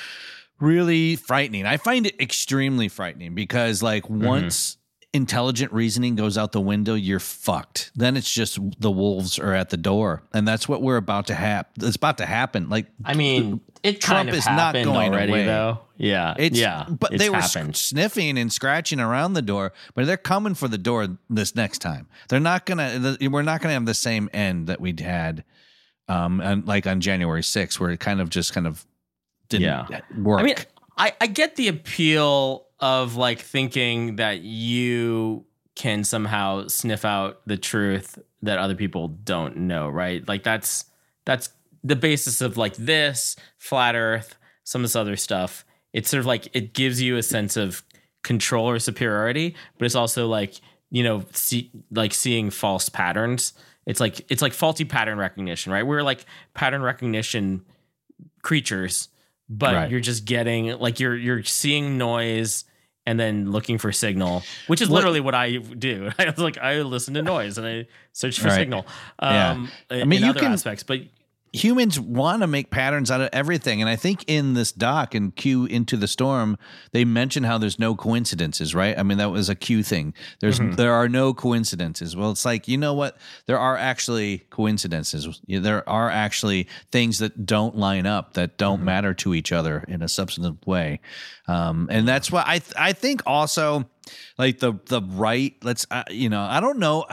[SPEAKER 9] really frightening. I find it extremely frightening because like mm-hmm. once intelligent reasoning goes out the window, you're fucked. Then it's just the wolves are at the door, and that's what we're about to have. It's about to happen. Like,
[SPEAKER 8] I mean, it
[SPEAKER 9] Trump
[SPEAKER 8] kind of
[SPEAKER 9] is not going
[SPEAKER 8] already,
[SPEAKER 9] away.
[SPEAKER 8] Though. Yeah,
[SPEAKER 9] it's,
[SPEAKER 8] yeah.
[SPEAKER 9] But
[SPEAKER 8] it's
[SPEAKER 9] they were
[SPEAKER 8] happened.
[SPEAKER 9] sniffing and scratching around the door, but they're coming for the door this next time. They're not gonna. We're not gonna have the same end that we'd had, um, and like on January sixth, where it kind of just kind of didn't
[SPEAKER 8] yeah.
[SPEAKER 9] work.
[SPEAKER 8] I mean, I I get the appeal of like thinking that you can somehow sniff out the truth that other people don't know, right? Like that's that's the basis of like this flat earth, some of this other stuff. It's sort of like it gives you a sense of control or superiority, but it's also like, you know, see, like seeing false patterns. It's like it's like faulty pattern recognition, right? We're like pattern recognition creatures, but right. you're just getting like you're you're seeing noise and then looking for signal, which is literally what, what I do. I was like, I listen to noise and I search for right. signal. Um,
[SPEAKER 9] yeah. I mean,
[SPEAKER 8] in
[SPEAKER 9] you
[SPEAKER 8] other
[SPEAKER 9] can,
[SPEAKER 8] aspects, but
[SPEAKER 9] humans want to make patterns out of everything. And I think in this doc and Q Into the Storm, they mention how there's no coincidences, right? I mean, that was a Q thing. There's, mm-hmm. there are no coincidences. Well, it's like, you know what? There are actually coincidences. There are actually things that don't line up, that don't mm-hmm. matter to each other in a substantive way. Um, and that's why I, th- I think also like the, the right, let's, uh, you know, I don't know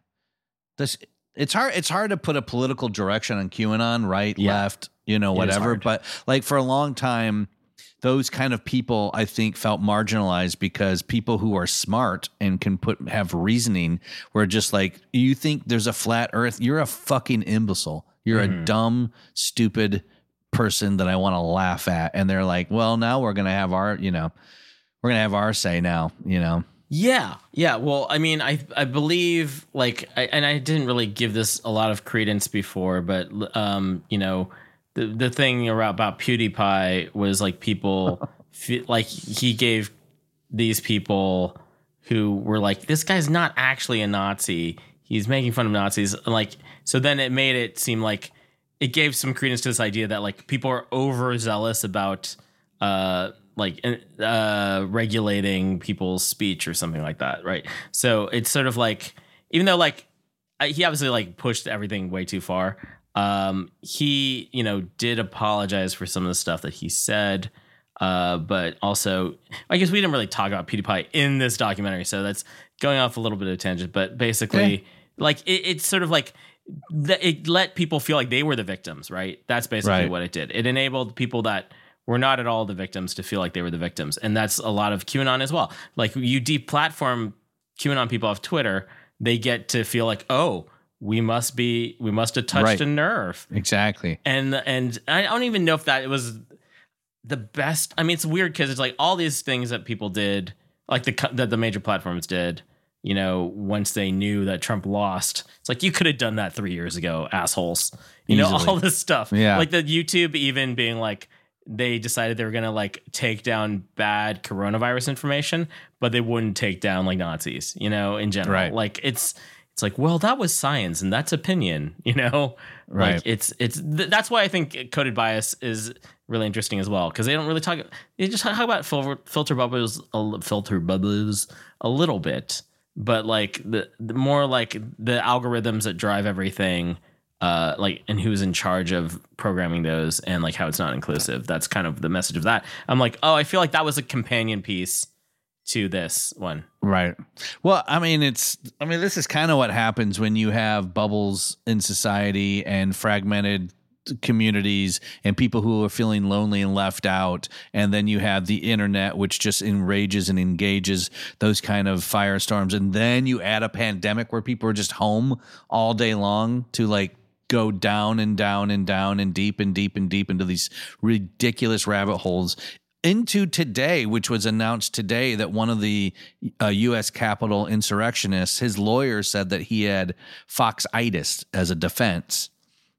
[SPEAKER 9] this, It's hard. It's hard to put a political direction on QAnon, right, yeah. left, you know, whatever. But like for a long time, those kind of people, I think, felt marginalized because people who are smart and can put have reasoning were just like, you think there's a flat Earth? You're a fucking imbecile. You're mm-hmm. a dumb, stupid person that I want to laugh at. And they're like, well, now we're gonna have our, you know, we're gonna have our say now, you know.
[SPEAKER 8] Yeah, yeah. Well, I mean, I I believe like, I, and I didn't really give this a lot of credence before, but um, you know, the the thing about, about PewDiePie was like people feel like he gave these people who were like, this guy's not actually a Nazi. He's making fun of Nazis. Like, so then it made it seem like it gave some credence to this idea that like people are overzealous about uh. like uh, regulating people's speech or something like that, right? So it's sort of like, even though like he obviously like pushed everything way too far, um, he, you know, did apologize for some of the stuff that he said, uh, but also, I guess we didn't really talk about PewDiePie in this documentary, so that's going off a little bit of a tangent, but basically, okay. like it, it's sort of like, it let people feel like they were the victims, right? That's basically
[SPEAKER 9] right.
[SPEAKER 8] what it did. It enabled people that were not at all the victims to feel like they were the victims. And that's a lot of QAnon as well. Like you deplatform QAnon people off Twitter, they get to feel like, oh, we must be, we must have touched
[SPEAKER 9] right.
[SPEAKER 8] a nerve.
[SPEAKER 9] Exactly.
[SPEAKER 8] And, and I don't even know if that was the best. I mean, it's weird because it's like all these things that people did, like the, that the major platforms did, you know, once they knew that Trump lost, it's like, you could have done that three years ago, assholes. You Easily. know, all this stuff.
[SPEAKER 9] Yeah.
[SPEAKER 8] Like the YouTube even being like, they decided they were going to like take down bad coronavirus information, but they wouldn't take down like Nazis, you know, in general.
[SPEAKER 9] Right.
[SPEAKER 8] Like it's, it's like, well, that was science and that's opinion, you know,
[SPEAKER 9] right.
[SPEAKER 8] Like it's, it's, th- that's why I think Coded Bias is really interesting as well. Cause they don't really talk, they just talk about fil- filter bubbles, uh, filter bubbles a little bit, but like the, the more like the algorithms that drive everything, uh, like, and who's in charge of programming those and like how it's not inclusive. That's kind of the message of that. I'm like, oh, I feel like that was a companion piece to this one.
[SPEAKER 9] Right. Well, I mean, it's, I mean, this is kind of what happens when you have bubbles in society and fragmented communities and people who are feeling lonely and left out. And then you have the internet, which just enrages and engages those kind of firestorms. And then you add a pandemic where people are just home all day long to like go down and down and down and deep and deep and deep into these ridiculous rabbit holes. Into today, which was announced today, that one of the uh, U S Capitol insurrectionists, his lawyer said that he had Fox-itis as a defense.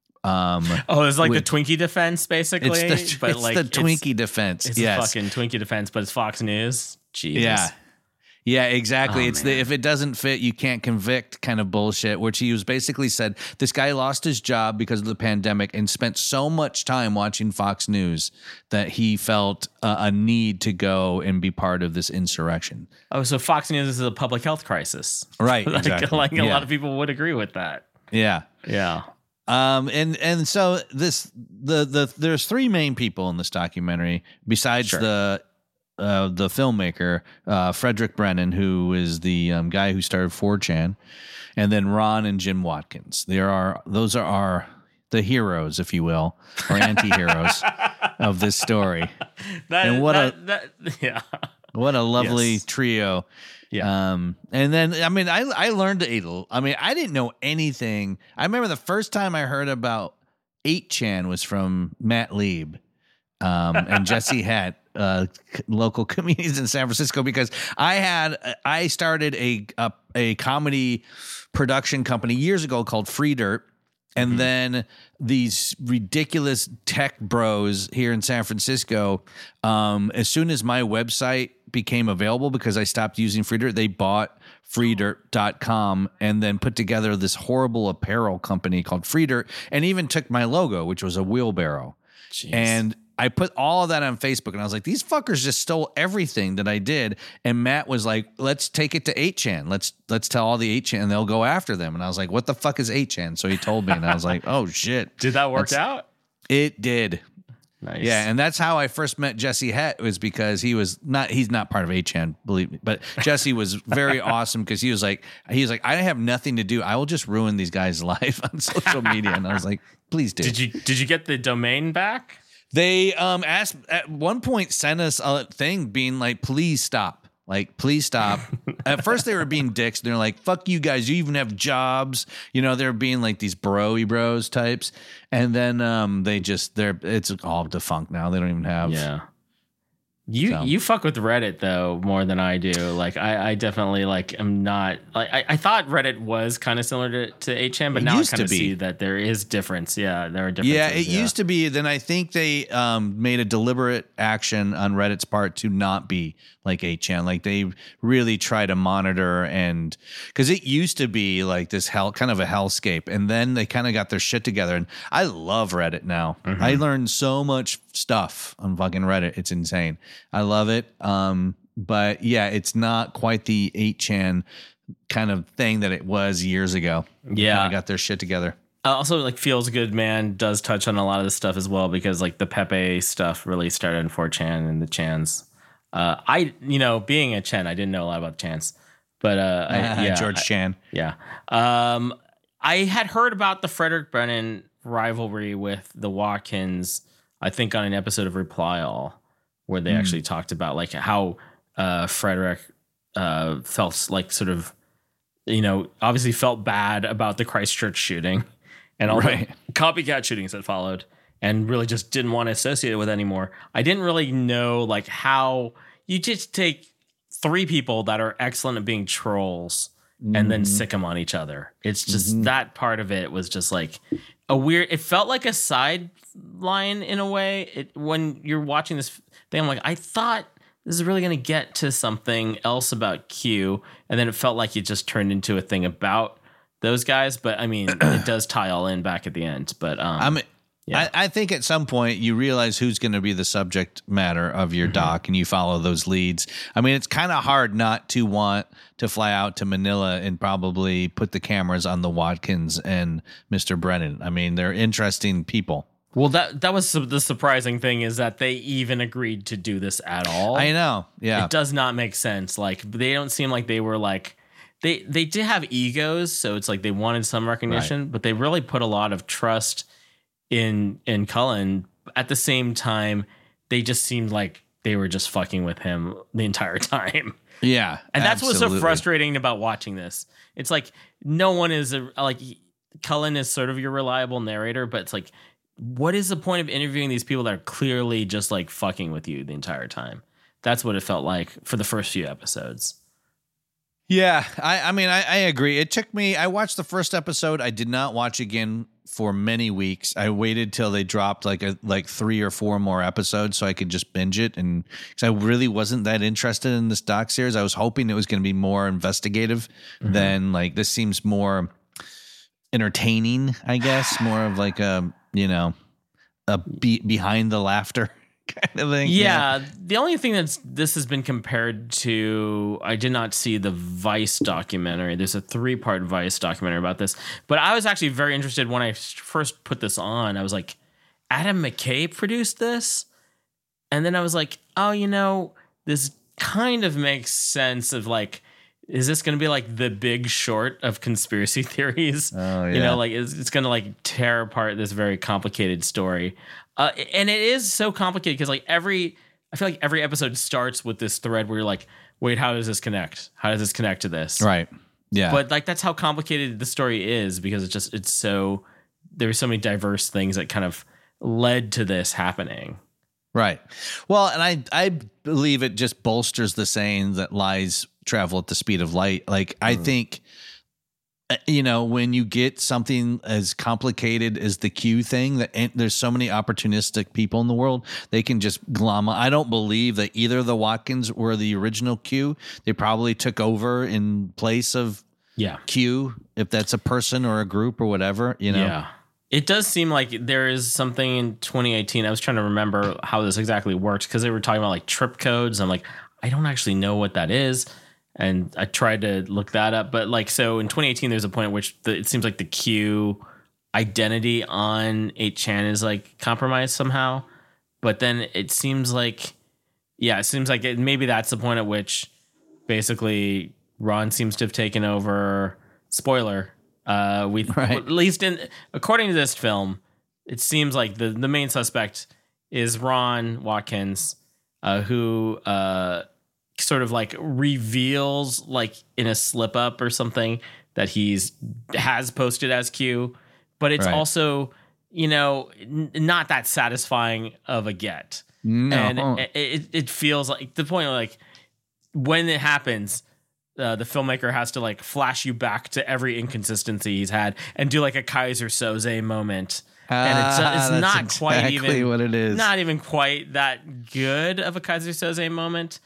[SPEAKER 9] Um,
[SPEAKER 8] oh, it's like
[SPEAKER 9] with,
[SPEAKER 8] the Twinkie defense, basically.
[SPEAKER 9] It's the,
[SPEAKER 8] but
[SPEAKER 9] it's
[SPEAKER 8] like
[SPEAKER 9] the Twinkie defense.
[SPEAKER 8] It's
[SPEAKER 9] yes.
[SPEAKER 8] a fucking Twinkie defense, but it's Fox News. Jesus.
[SPEAKER 9] Yeah. Yeah, exactly.
[SPEAKER 8] Oh,
[SPEAKER 9] it's
[SPEAKER 8] man.
[SPEAKER 9] the if it doesn't fit, you can't convict kind of bullshit, which he was basically said this guy lost his job because of the pandemic and spent so much time watching Fox News that he felt uh, a need to go and be part of this insurrection.
[SPEAKER 8] Oh, so Fox News is a public health crisis.
[SPEAKER 9] Right,
[SPEAKER 8] like,
[SPEAKER 9] exactly.
[SPEAKER 8] like a
[SPEAKER 9] Yeah.
[SPEAKER 8] lot of people would agree with that.
[SPEAKER 9] Yeah.
[SPEAKER 8] Yeah.
[SPEAKER 9] Um, and, and so this, the, the, there's three main people in this documentary besides
[SPEAKER 8] Sure.
[SPEAKER 9] the, uh, the filmmaker, uh, Frederick Brennan, who is the um, guy who started four chan, and then Ron and Jim Watkins. There are, those are our, the heroes, if you will, or anti-heroes of this story.
[SPEAKER 8] That,
[SPEAKER 9] and what
[SPEAKER 8] that,
[SPEAKER 9] a,
[SPEAKER 8] that, yeah.
[SPEAKER 9] what a lovely
[SPEAKER 8] Yes.
[SPEAKER 9] trio.
[SPEAKER 8] Yeah.
[SPEAKER 9] Um, and then, I mean, I, I learned a little, I mean, I didn't know anything. I remember the first time I heard about eight chan was from Matt Lieb, um, and Jesse Hatt, uh, c- local comedians in San Francisco, because I had, I started a, a, a comedy production company years ago called Free Dirt. And then these ridiculous tech bros here in San Francisco, um, as soon as my website became available, because I stopped using Free Dirt, they bought free dirt dot com and then put together this horrible apparel company called Free Dirt, and even took my logo, which was a wheelbarrow.
[SPEAKER 8] Jeez.
[SPEAKER 9] And I put all of that on Facebook, and I was like, these fuckers just stole everything that I did. And Matt was like, let's take it to eight chan. Let's let's tell all the eight chan, and they'll go after them. And I was like, what the fuck is eight chan? So he told me, and I was like, oh shit.
[SPEAKER 8] Did that work
[SPEAKER 9] That's-
[SPEAKER 8] out?
[SPEAKER 9] It did.
[SPEAKER 8] Nice.
[SPEAKER 9] Yeah, and that's how I first met Jesse Hatt, was because he was not he's not part of eight chan, believe me. But Jesse was very awesome, because he was like he was like, I have nothing to do. I will just ruin these guys' life on social media. And I was like, please do.
[SPEAKER 8] Did you did you get the domain back?
[SPEAKER 9] They um asked at one point, sent us a thing being like, please stop. Like, please stop. At first they were being dicks. They're like, fuck you guys. You even have jobs. You know, they're being like these bro-y bros types. And then um they just they're it's all defunct now. They don't even have
[SPEAKER 8] Yeah. You
[SPEAKER 9] So.
[SPEAKER 8] you fuck with Reddit though more than I do. Like I, I definitely like am not like I, I thought Reddit was kind of similar to, to eight chan, but
[SPEAKER 9] It
[SPEAKER 8] now I
[SPEAKER 9] used
[SPEAKER 8] kind
[SPEAKER 9] to
[SPEAKER 8] of
[SPEAKER 9] be.
[SPEAKER 8] see that there is difference. Yeah, there are differences.
[SPEAKER 9] Yeah, it used to be. Then I think they um, made a deliberate action on Reddit's part to not be like eight chan. Like they really try to monitor, and because it used to be like this hell, kind of a hellscape, and then they kind of got their shit together. And I love Reddit now.
[SPEAKER 8] Mm-hmm.
[SPEAKER 9] I learned so much stuff on fucking Reddit. It's insane. I love it. Um, but yeah, it's not quite the eight chan kind of thing that it was years ago.
[SPEAKER 8] Yeah.
[SPEAKER 9] They got their shit together.
[SPEAKER 8] Uh, also, like Feels Good Man does touch on a lot of this stuff as well, because like the Pepe stuff really started in four chan and the chans. Uh, I, you know, being a Chen, I didn't know a lot about chans, but uh, I, yeah,
[SPEAKER 9] George
[SPEAKER 8] I-
[SPEAKER 9] Chan.
[SPEAKER 8] Yeah. Um, I had heard about the Frederick Brennan rivalry with the Watkins, I think on an episode of Reply All, where they
[SPEAKER 9] Mm.
[SPEAKER 8] actually talked about like how uh, Frederick uh, felt like sort of, you know, obviously felt bad about the Christchurch shooting and all
[SPEAKER 9] Right.
[SPEAKER 8] the copycat shootings that followed, and really just didn't want to associate it with anymore. I didn't really know like how you just take three people that are excellent at being trolls and then
[SPEAKER 9] Mhm.
[SPEAKER 8] sick them on each other. It's just
[SPEAKER 9] Mhm.
[SPEAKER 8] that part of it was just like a weird, it felt like a sideline in a way. It, when you're watching this thing, I'm like, I thought this is really going to get to something else about Q. And then it felt like it just turned into a thing about those guys. But I mean, it does tie all in back at the end. But um,
[SPEAKER 9] I mean, I, I think at some point you realize who's going to be the subject matter of your doc, and you follow those leads. I mean, it's kind of hard not to want to fly out to Manila and probably put the cameras on the Watkins and Mister Brennan. I mean, they're interesting people.
[SPEAKER 8] well, that that was the surprising thing, is that they even agreed to do this at all.
[SPEAKER 9] I know. Yeah.
[SPEAKER 8] It does not make sense. Like, they don't seem like they were like, they they did have egos, so it's like they wanted some recognition, but they really put a lot of trust in in Cullen. At the same time, they just seemed like they were just fucking with him the entire time.
[SPEAKER 9] Yeah.
[SPEAKER 8] And that's
[SPEAKER 9] absolutely.
[SPEAKER 8] what's so frustrating about watching this. It's like no one is a, like Cullen is sort of your reliable narrator, but it's like, what is the point of interviewing these people that are clearly just like fucking with you the entire time? That's what it felt like for the first few episodes.
[SPEAKER 9] Yeah, I, I mean, I, I agree. It took me, I watched the first episode. I did not watch again for many weeks. I waited till they dropped like a, like three or four more episodes so I could just binge it. And because I really wasn't that interested in this doc series, I was hoping it was going to be more investigative mm-hmm. than like, this seems more entertaining, I guess, more of like a, you know, a be- behind the laughter kind of thing.
[SPEAKER 8] Yeah, yeah. The only thing that's this has been compared to, I did not see the Vice documentary. There's a three-part Vice documentary about this, but I was actually very interested when I first put this on. I was like, Adam McKay produced this? And then I was like, oh, you know, this kind of makes sense of like, is this going to be like the Big Short of conspiracy theories?
[SPEAKER 9] Oh, yeah.
[SPEAKER 8] You know, like it's, it's going to like tear apart this very complicated story. Uh, and it is so complicated because like every, I feel like every episode starts with this thread where you're like, wait, how does this connect? How does this connect to this?
[SPEAKER 9] Right. Yeah.
[SPEAKER 8] But like, that's how complicated the story is because it's just, it's so, there's so many diverse things that kind of led to this happening.
[SPEAKER 9] Right. Well, and I, I believe it just bolsters the saying that lies travel at the speed of light. Like, I mm. think, you know, when you get something as complicated as the Q thing, that and there's so many opportunistic people in the world, they can just glom. I don't believe that either of the Watkins were the original Q. They probably took over in place of
[SPEAKER 8] yeah
[SPEAKER 9] Q, if that's a person or a group or whatever, you know?
[SPEAKER 8] Yeah. It does seem like there is something in twenty eighteen. I was trying to remember how this exactly works because they were talking about like trip codes. I'm like, I don't actually know what that is. And I tried to look that up. But like, so in twenty eighteen, there's a point at which the, it seems like the Q identity on eight chan is like compromised somehow. But then it seems like, yeah, it seems like it, maybe that's the point at which basically Ron seems to have taken over. Spoiler. Uh, we right. At least in according to this film, it seems like the, the main suspect is Ron Watkins, uh, who uh, sort of like reveals like in a slip up or something that he's has posted as Q, but it's right. also, you know, n- not that satisfying of a get.
[SPEAKER 9] No.
[SPEAKER 8] And it, it, it feels like the point of like when it happens, Uh, the filmmaker has to like flash you back to every inconsistency he's had and do like a Kaiser Soze moment.
[SPEAKER 9] Ah,
[SPEAKER 8] and it's, uh, it's not
[SPEAKER 9] exactly
[SPEAKER 8] quite even
[SPEAKER 9] what it is.
[SPEAKER 8] Not even quite that good of a Kaiser Soze moment.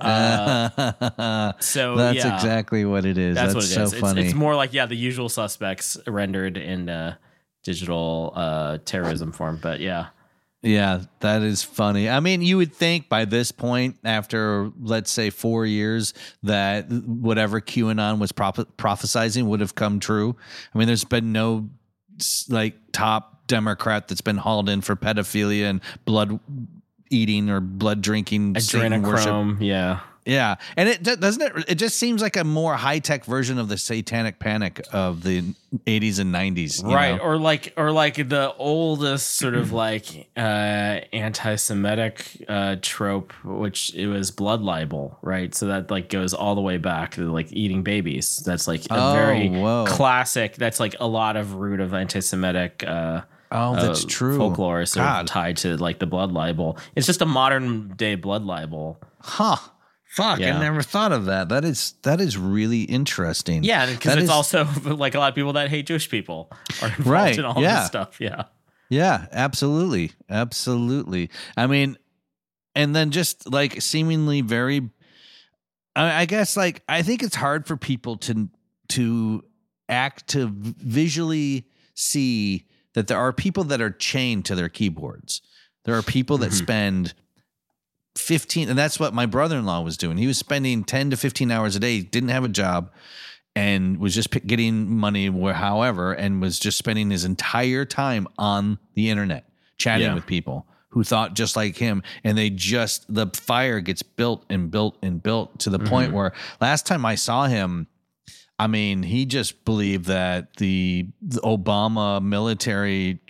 [SPEAKER 8] Uh, so
[SPEAKER 9] that's
[SPEAKER 8] yeah,
[SPEAKER 9] exactly what it is.
[SPEAKER 8] That's,
[SPEAKER 9] that's
[SPEAKER 8] what it
[SPEAKER 9] so
[SPEAKER 8] is.
[SPEAKER 9] funny.
[SPEAKER 8] It's, it's more like, yeah, the Usual Suspects rendered in uh, digital uh, terrorism form. But yeah.
[SPEAKER 9] Yeah, that is funny. I mean, you would think by this point, after, let's say, four years, that whatever QAnon was proph- prophesizing would have come true. I mean, there's been no, like, top Democrat that's been hauled in for pedophilia and blood eating or blood drinking. Satan worship.
[SPEAKER 8] Adrenochrome, yeah.
[SPEAKER 9] Yeah, and it doesn't it. It just seems like a more high tech version of the Satanic Panic of the eighties and nineties,
[SPEAKER 8] right?
[SPEAKER 9] Know?
[SPEAKER 8] Or like, or like the oldest sort of like uh, anti-Semitic uh, trope, which it was blood libel, right? So that like goes all the way back to like eating babies. That's like a
[SPEAKER 9] oh,
[SPEAKER 8] very
[SPEAKER 9] whoa.
[SPEAKER 8] classic. That's like a lot of root of anti-Semitic. Uh,
[SPEAKER 9] Oh, that's
[SPEAKER 8] uh,
[SPEAKER 9] true.
[SPEAKER 8] Folklore is sort
[SPEAKER 9] God.
[SPEAKER 8] of tied to like the blood libel. It's just a modern day blood libel.
[SPEAKER 9] Huh. Fuck,
[SPEAKER 8] Yeah.
[SPEAKER 9] I never thought of that. That is that is really interesting.
[SPEAKER 8] Yeah, because
[SPEAKER 9] That
[SPEAKER 8] it's
[SPEAKER 9] is-
[SPEAKER 8] also like a lot of people that hate Jewish people are involved
[SPEAKER 9] Right,
[SPEAKER 8] in all
[SPEAKER 9] yeah.
[SPEAKER 8] this stuff. Yeah.
[SPEAKER 9] Yeah, absolutely. Absolutely. I mean, and then just like seemingly very, I, I guess like, I think it's hard for people to, to act, to visually see that there are people that are chained to their keyboards. There are people that
[SPEAKER 8] Mhm.
[SPEAKER 9] spend fifteen, and that's what my brother-in-law was doing. He was spending ten to fifteen hours a day, didn't have a job, and was just pick, getting money where, however, and was just spending his entire time on the internet, chatting
[SPEAKER 8] Yeah.
[SPEAKER 9] with people who thought just like him. And they just, the fire gets built and built and built to the point where last time I saw him, I mean, he just believed that the, the Obama military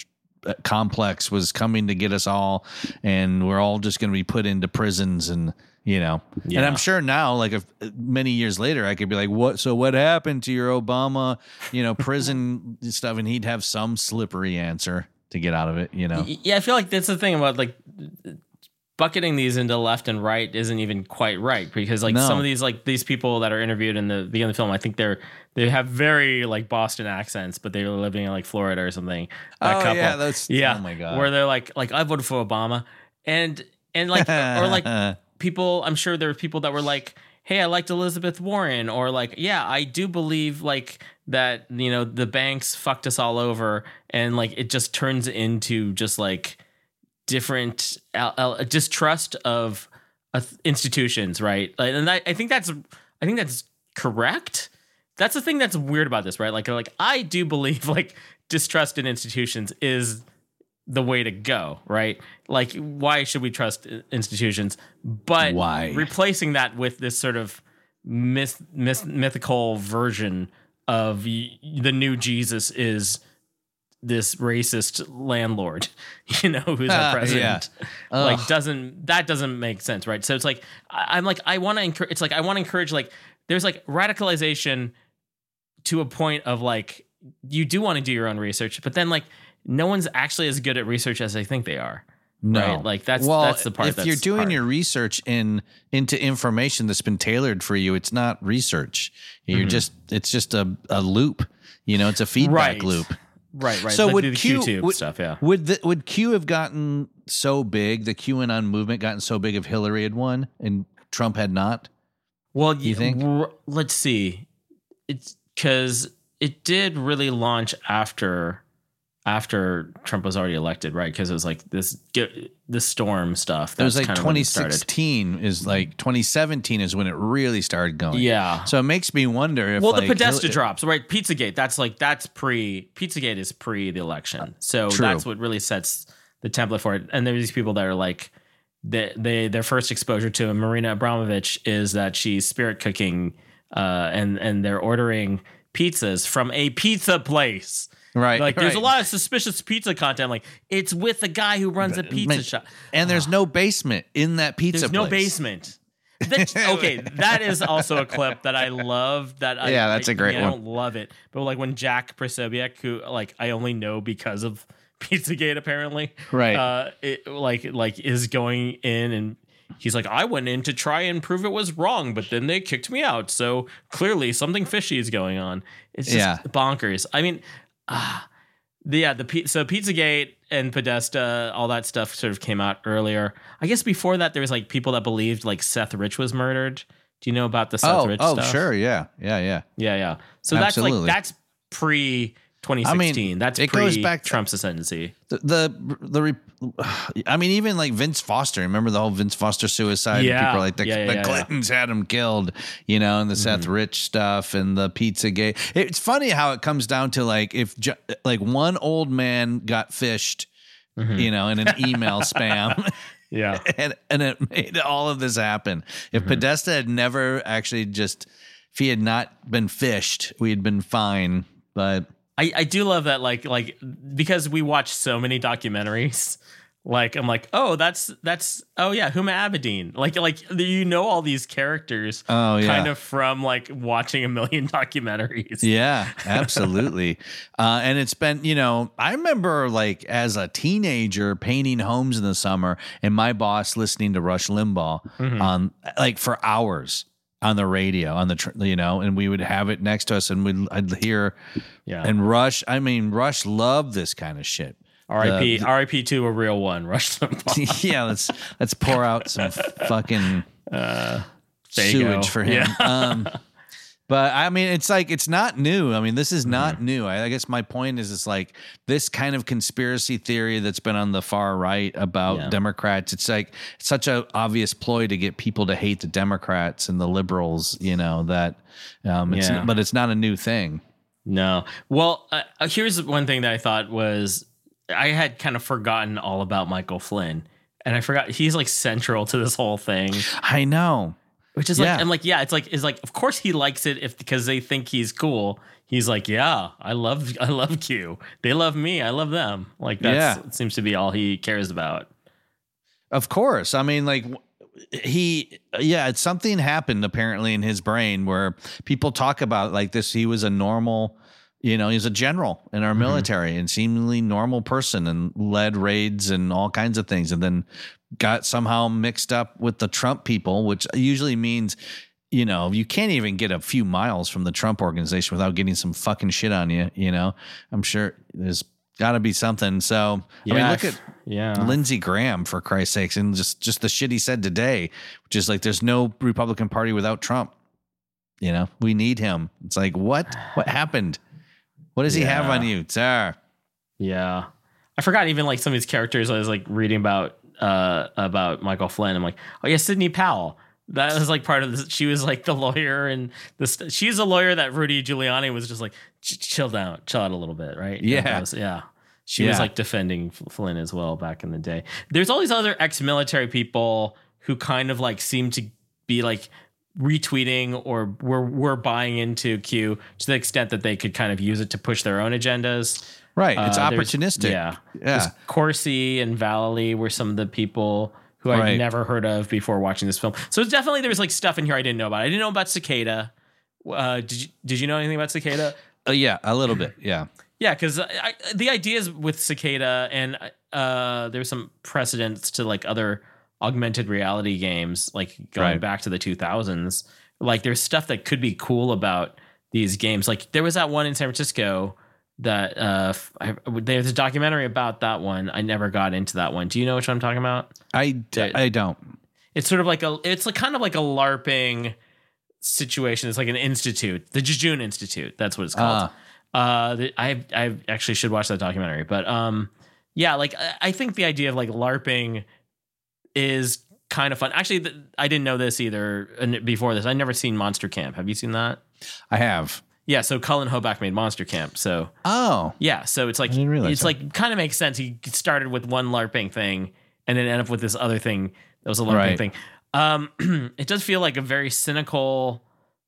[SPEAKER 9] complex was coming to get us all, and we're all just going to be put into prisons, and you know.
[SPEAKER 8] Yeah.
[SPEAKER 9] And I'm sure now, like if, many years later, I could be like, "What? So what happened to your Obama, you know, prison stuff?" And he'd have some slippery answer to get out of it, you know.
[SPEAKER 8] Yeah, I feel like that's the thing about like bucketing these into left and right isn't even quite right, because like
[SPEAKER 9] No.
[SPEAKER 8] some of these like these people that are interviewed in the beginning of the film, I think they're they have very like Boston accents, but they were living in like Florida or something. That
[SPEAKER 9] Oh,
[SPEAKER 8] couple.
[SPEAKER 9] yeah, that's-
[SPEAKER 8] yeah.
[SPEAKER 9] oh my God.
[SPEAKER 8] Where they're like like I voted for Obama, and and like or like people. I'm sure there were people that were like, hey, I liked Elizabeth Warren, or like, yeah, I do believe like that, you know, the banks fucked us all over, and like it just turns into just like different uh, uh, distrust of uh, institutions, right? Like, and I, I think that's I think that's correct. That's the thing that's weird about this, right? Like, like I do believe like distrust in institutions is the way to go, right? Like, why should we trust institutions? But
[SPEAKER 9] Why?
[SPEAKER 8] replacing that with this sort of myth, myth, mythical version of y- the new Jesus is this racist landlord, you know, who's
[SPEAKER 9] Ah,
[SPEAKER 8] our president.
[SPEAKER 9] yeah.
[SPEAKER 8] Like,
[SPEAKER 9] Ugh.
[SPEAKER 8] doesn't that doesn't make sense, right? So it's like I, I'm like I want to encourage. It's like I want to encourage. Like, there's like radicalization to a point of like you do want to do your own research, but then like no one's actually as good at research as they think they are.
[SPEAKER 9] No.
[SPEAKER 8] Right? Like that's
[SPEAKER 9] well,
[SPEAKER 8] that's the part.
[SPEAKER 9] If
[SPEAKER 8] that's
[SPEAKER 9] you're doing
[SPEAKER 8] hard.
[SPEAKER 9] your research in into information that's been tailored for you, it's not research. You're
[SPEAKER 8] Mhm.
[SPEAKER 9] just it's just a, a loop. You know, it's a feedback
[SPEAKER 8] Right.
[SPEAKER 9] loop.
[SPEAKER 8] right, right.
[SPEAKER 9] So
[SPEAKER 8] like
[SPEAKER 9] would
[SPEAKER 8] the
[SPEAKER 9] Q
[SPEAKER 8] YouTube
[SPEAKER 9] would,
[SPEAKER 8] stuff? Yeah.
[SPEAKER 9] Would the, would Q have gotten so big? The QAnon movement gotten so big if Hillary had won and Trump had not?
[SPEAKER 8] Well,
[SPEAKER 9] you
[SPEAKER 8] y-
[SPEAKER 9] think?
[SPEAKER 8] r- let's see. It's because it did really launch after after Trump was already elected, right? Because it was like this the storm stuff.
[SPEAKER 9] It was
[SPEAKER 8] That's
[SPEAKER 9] like
[SPEAKER 8] kind of when
[SPEAKER 9] twenty
[SPEAKER 8] it started.
[SPEAKER 9] sixteen is like twenty seventeen is when it really started going.
[SPEAKER 8] Yeah.
[SPEAKER 9] So it makes me wonder if
[SPEAKER 8] Well,
[SPEAKER 9] like,
[SPEAKER 8] the Podesta
[SPEAKER 9] Hil-
[SPEAKER 8] drops, right? Pizzagate. That's like that's pre Pizzagate is pre the election, so
[SPEAKER 9] True.
[SPEAKER 8] that's what really sets the template for it. And there's these people that are like, they, they their first exposure to Marina Abramovich is that she's spirit cooking, uh, and and they're ordering pizzas from a pizza place.
[SPEAKER 9] Right.
[SPEAKER 8] Like there's
[SPEAKER 9] right.
[SPEAKER 8] a lot of suspicious pizza content. Like it's with the guy who runs a pizza
[SPEAKER 9] Man,
[SPEAKER 8] shop,
[SPEAKER 9] and there's no basement in that pizza
[SPEAKER 8] there's no
[SPEAKER 9] place.
[SPEAKER 8] basement. That's, okay, that is also a clip that I love. That I,
[SPEAKER 9] Yeah, that's
[SPEAKER 8] a
[SPEAKER 9] a great
[SPEAKER 8] I
[SPEAKER 9] one.
[SPEAKER 8] don't love it, but like when Jack Prosobiec, who like I only know because of Pizzagate, apparently,
[SPEAKER 9] Right.
[SPEAKER 8] Uh, it, like like is going in and he's like, I went in to try and prove it was wrong, but then they kicked me out. So clearly something fishy is going on. It's just
[SPEAKER 9] Yeah.
[SPEAKER 8] bonkers. I mean, ah. The, yeah, the pi- so Pizzagate and Podesta, all that stuff sort of came out earlier. I guess before that, there was like people that believed like Seth Rich was murdered. Do you know about the Seth
[SPEAKER 9] Oh,
[SPEAKER 8] Rich
[SPEAKER 9] oh,
[SPEAKER 8] stuff?
[SPEAKER 9] sure, yeah, yeah, yeah.
[SPEAKER 8] Yeah, yeah. So
[SPEAKER 9] Absolutely.
[SPEAKER 8] that's like that's pre twenty
[SPEAKER 9] I
[SPEAKER 8] sixteen.
[SPEAKER 9] mean,
[SPEAKER 8] that's
[SPEAKER 9] it
[SPEAKER 8] pre
[SPEAKER 9] goes back to-
[SPEAKER 8] Trump's ascendancy.
[SPEAKER 9] The, the the re- I mean, even like Vince Foster. Remember the whole Vince Foster suicide?
[SPEAKER 8] Yeah.
[SPEAKER 9] People are like the,
[SPEAKER 8] Yeah, yeah,
[SPEAKER 9] the
[SPEAKER 8] yeah,
[SPEAKER 9] Clintons had him killed, you know, and the Seth Rich stuff and the Pizzagate. It's funny how it comes down to like if ju- like one old man got fished, you know, in an email spam.
[SPEAKER 8] Yeah.
[SPEAKER 9] and and it made all of this happen. If Podesta had never actually just, if he had not been fished, we'd been fine. But
[SPEAKER 8] I, I do love that, like like because we watch so many documentaries. Like I'm like, oh, that's that's oh yeah, Huma Abedin. Like like you know all these characters.
[SPEAKER 9] Oh, yeah.
[SPEAKER 8] kind of from like watching a million documentaries.
[SPEAKER 9] yeah, absolutely. uh, and it's been, you know, I remember like as a teenager painting homes in the summer, and my boss listening to Rush Limbaugh
[SPEAKER 8] Mhm.
[SPEAKER 9] on like for hours on the radio, on the tr- you know, and we would have it next to us, and we'd I'd hear,
[SPEAKER 8] Yeah.
[SPEAKER 9] and Rush. I mean, Rush loved this kind of shit.
[SPEAKER 8] R I P
[SPEAKER 9] The-
[SPEAKER 8] R I P to a real one. Rush Limbaugh.
[SPEAKER 9] yeah, let's let's pour out some fucking
[SPEAKER 8] uh,
[SPEAKER 9] sewage for him.
[SPEAKER 8] Yeah.
[SPEAKER 9] um, but I mean, it's like it's not new. I mean, this is not new. I, I guess my point is, it's like this kind of conspiracy theory that's been on the far right about
[SPEAKER 8] Yeah.
[SPEAKER 9] Democrats. It's like it's such an obvious ploy to get people to hate the Democrats and the liberals. You know that, um, it's,
[SPEAKER 8] Yeah.
[SPEAKER 9] but it's not a new thing.
[SPEAKER 8] No. Well, uh, uh, here's one thing that I thought was I had kind of forgotten all about Michael Flynn, and I forgot he's like central to this whole thing.
[SPEAKER 9] I know.
[SPEAKER 8] Which is
[SPEAKER 9] Yeah.
[SPEAKER 8] like, I'm like, yeah, it's like, it's like, of course he likes it if because they think he's cool. He's like, yeah, I love, I love Q. They love me. I love them. Like that's
[SPEAKER 9] Yeah.
[SPEAKER 8] seems to be all he cares about.
[SPEAKER 9] Of course. I mean, like he, yeah, it's something happened apparently in his brain where people talk about like this. He was a normal, you know, he's a general in our military and seemingly normal person and led raids and all kinds of things. And then got somehow mixed up with the Trump people, which usually means, you know, you can't even get a few miles from the Trump organization without getting some fucking shit on you. You know, I'm sure there's got to be something. So,
[SPEAKER 8] Yeah,
[SPEAKER 9] I mean, look
[SPEAKER 8] if-
[SPEAKER 9] at
[SPEAKER 8] yeah.
[SPEAKER 9] Lindsey Graham, for Christ's sakes, and just, just the shit he said today, which is like, there's no Republican Party without Trump. You know, we need him. It's like, what, what happened? What does he have
[SPEAKER 8] Yeah.
[SPEAKER 9] on you, sir?
[SPEAKER 8] Yeah. I forgot even like some of these characters I was like reading about uh about Michael Flynn. I'm like, oh yeah, Sidney Powell. That was like part of this. She was like the lawyer and this. She's a lawyer that Rudy Giuliani was just like, "Ch- chill down, chill out a little bit, right?
[SPEAKER 9] Yeah.
[SPEAKER 8] That was- yeah. She was
[SPEAKER 9] Yeah.
[SPEAKER 8] like defending F- Flynn as well back in the day. There's all these other ex-military people who kind of like seem to be like retweeting or were were buying into Q to the extent that they could kind of use it to push their own agendas.
[SPEAKER 9] Right. It's
[SPEAKER 8] Uh, there's-
[SPEAKER 9] opportunistic.
[SPEAKER 8] Yeah.
[SPEAKER 9] Yeah.
[SPEAKER 8] There's Corsi and Valley were some of the people who I'd
[SPEAKER 9] Right.
[SPEAKER 8] never heard of before watching this film. So it's definitely there was like stuff in here I didn't know about. I didn't know about Cicada. Uh, did you did you know anything about Cicada?
[SPEAKER 9] Uh, yeah, a little bit. Yeah.
[SPEAKER 8] Yeah, because the ideas with Cicada and uh, there's some precedents to like other augmented reality games, like going
[SPEAKER 9] Right.
[SPEAKER 8] back to the two thousands. Like there's stuff that could be cool about these games. Like there was that one in San Francisco that uh, f- I, there's a documentary about that one. I never got into that one. Do you know which one I'm talking about?
[SPEAKER 9] I, I don't.
[SPEAKER 8] It's sort of like a, it's like kind of like a LARPing situation. It's like an institute, the Jejune Institute. That's what it's called. Uh, the, I I actually should watch that documentary. But um, yeah, like I, I think the idea of like LARPing is kind of fun. Actually, th- I didn't know this either and before this. I'd never seen Monster Camp. Have you seen that?
[SPEAKER 9] I have.
[SPEAKER 8] Yeah, so Cullen Hoback made Monster Camp. So
[SPEAKER 9] Oh.
[SPEAKER 8] yeah, so it's like
[SPEAKER 9] didn't realize
[SPEAKER 8] it's
[SPEAKER 9] that.
[SPEAKER 8] like kind of makes sense. He started with one LARPing thing and then ended up with this other thing that was a LARPing
[SPEAKER 9] Right.
[SPEAKER 8] thing. Um, it does feel like a very cynical,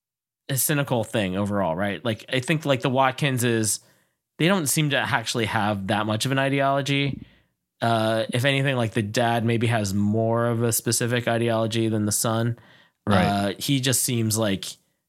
[SPEAKER 8] a cynical thing overall, right? Like I think like the Watkinses, they don't seem to actually have that much of an ideology. Uh, if anything, like the dad maybe has more of a specific ideology than the son.
[SPEAKER 9] Right.
[SPEAKER 8] Uh, he just seems like,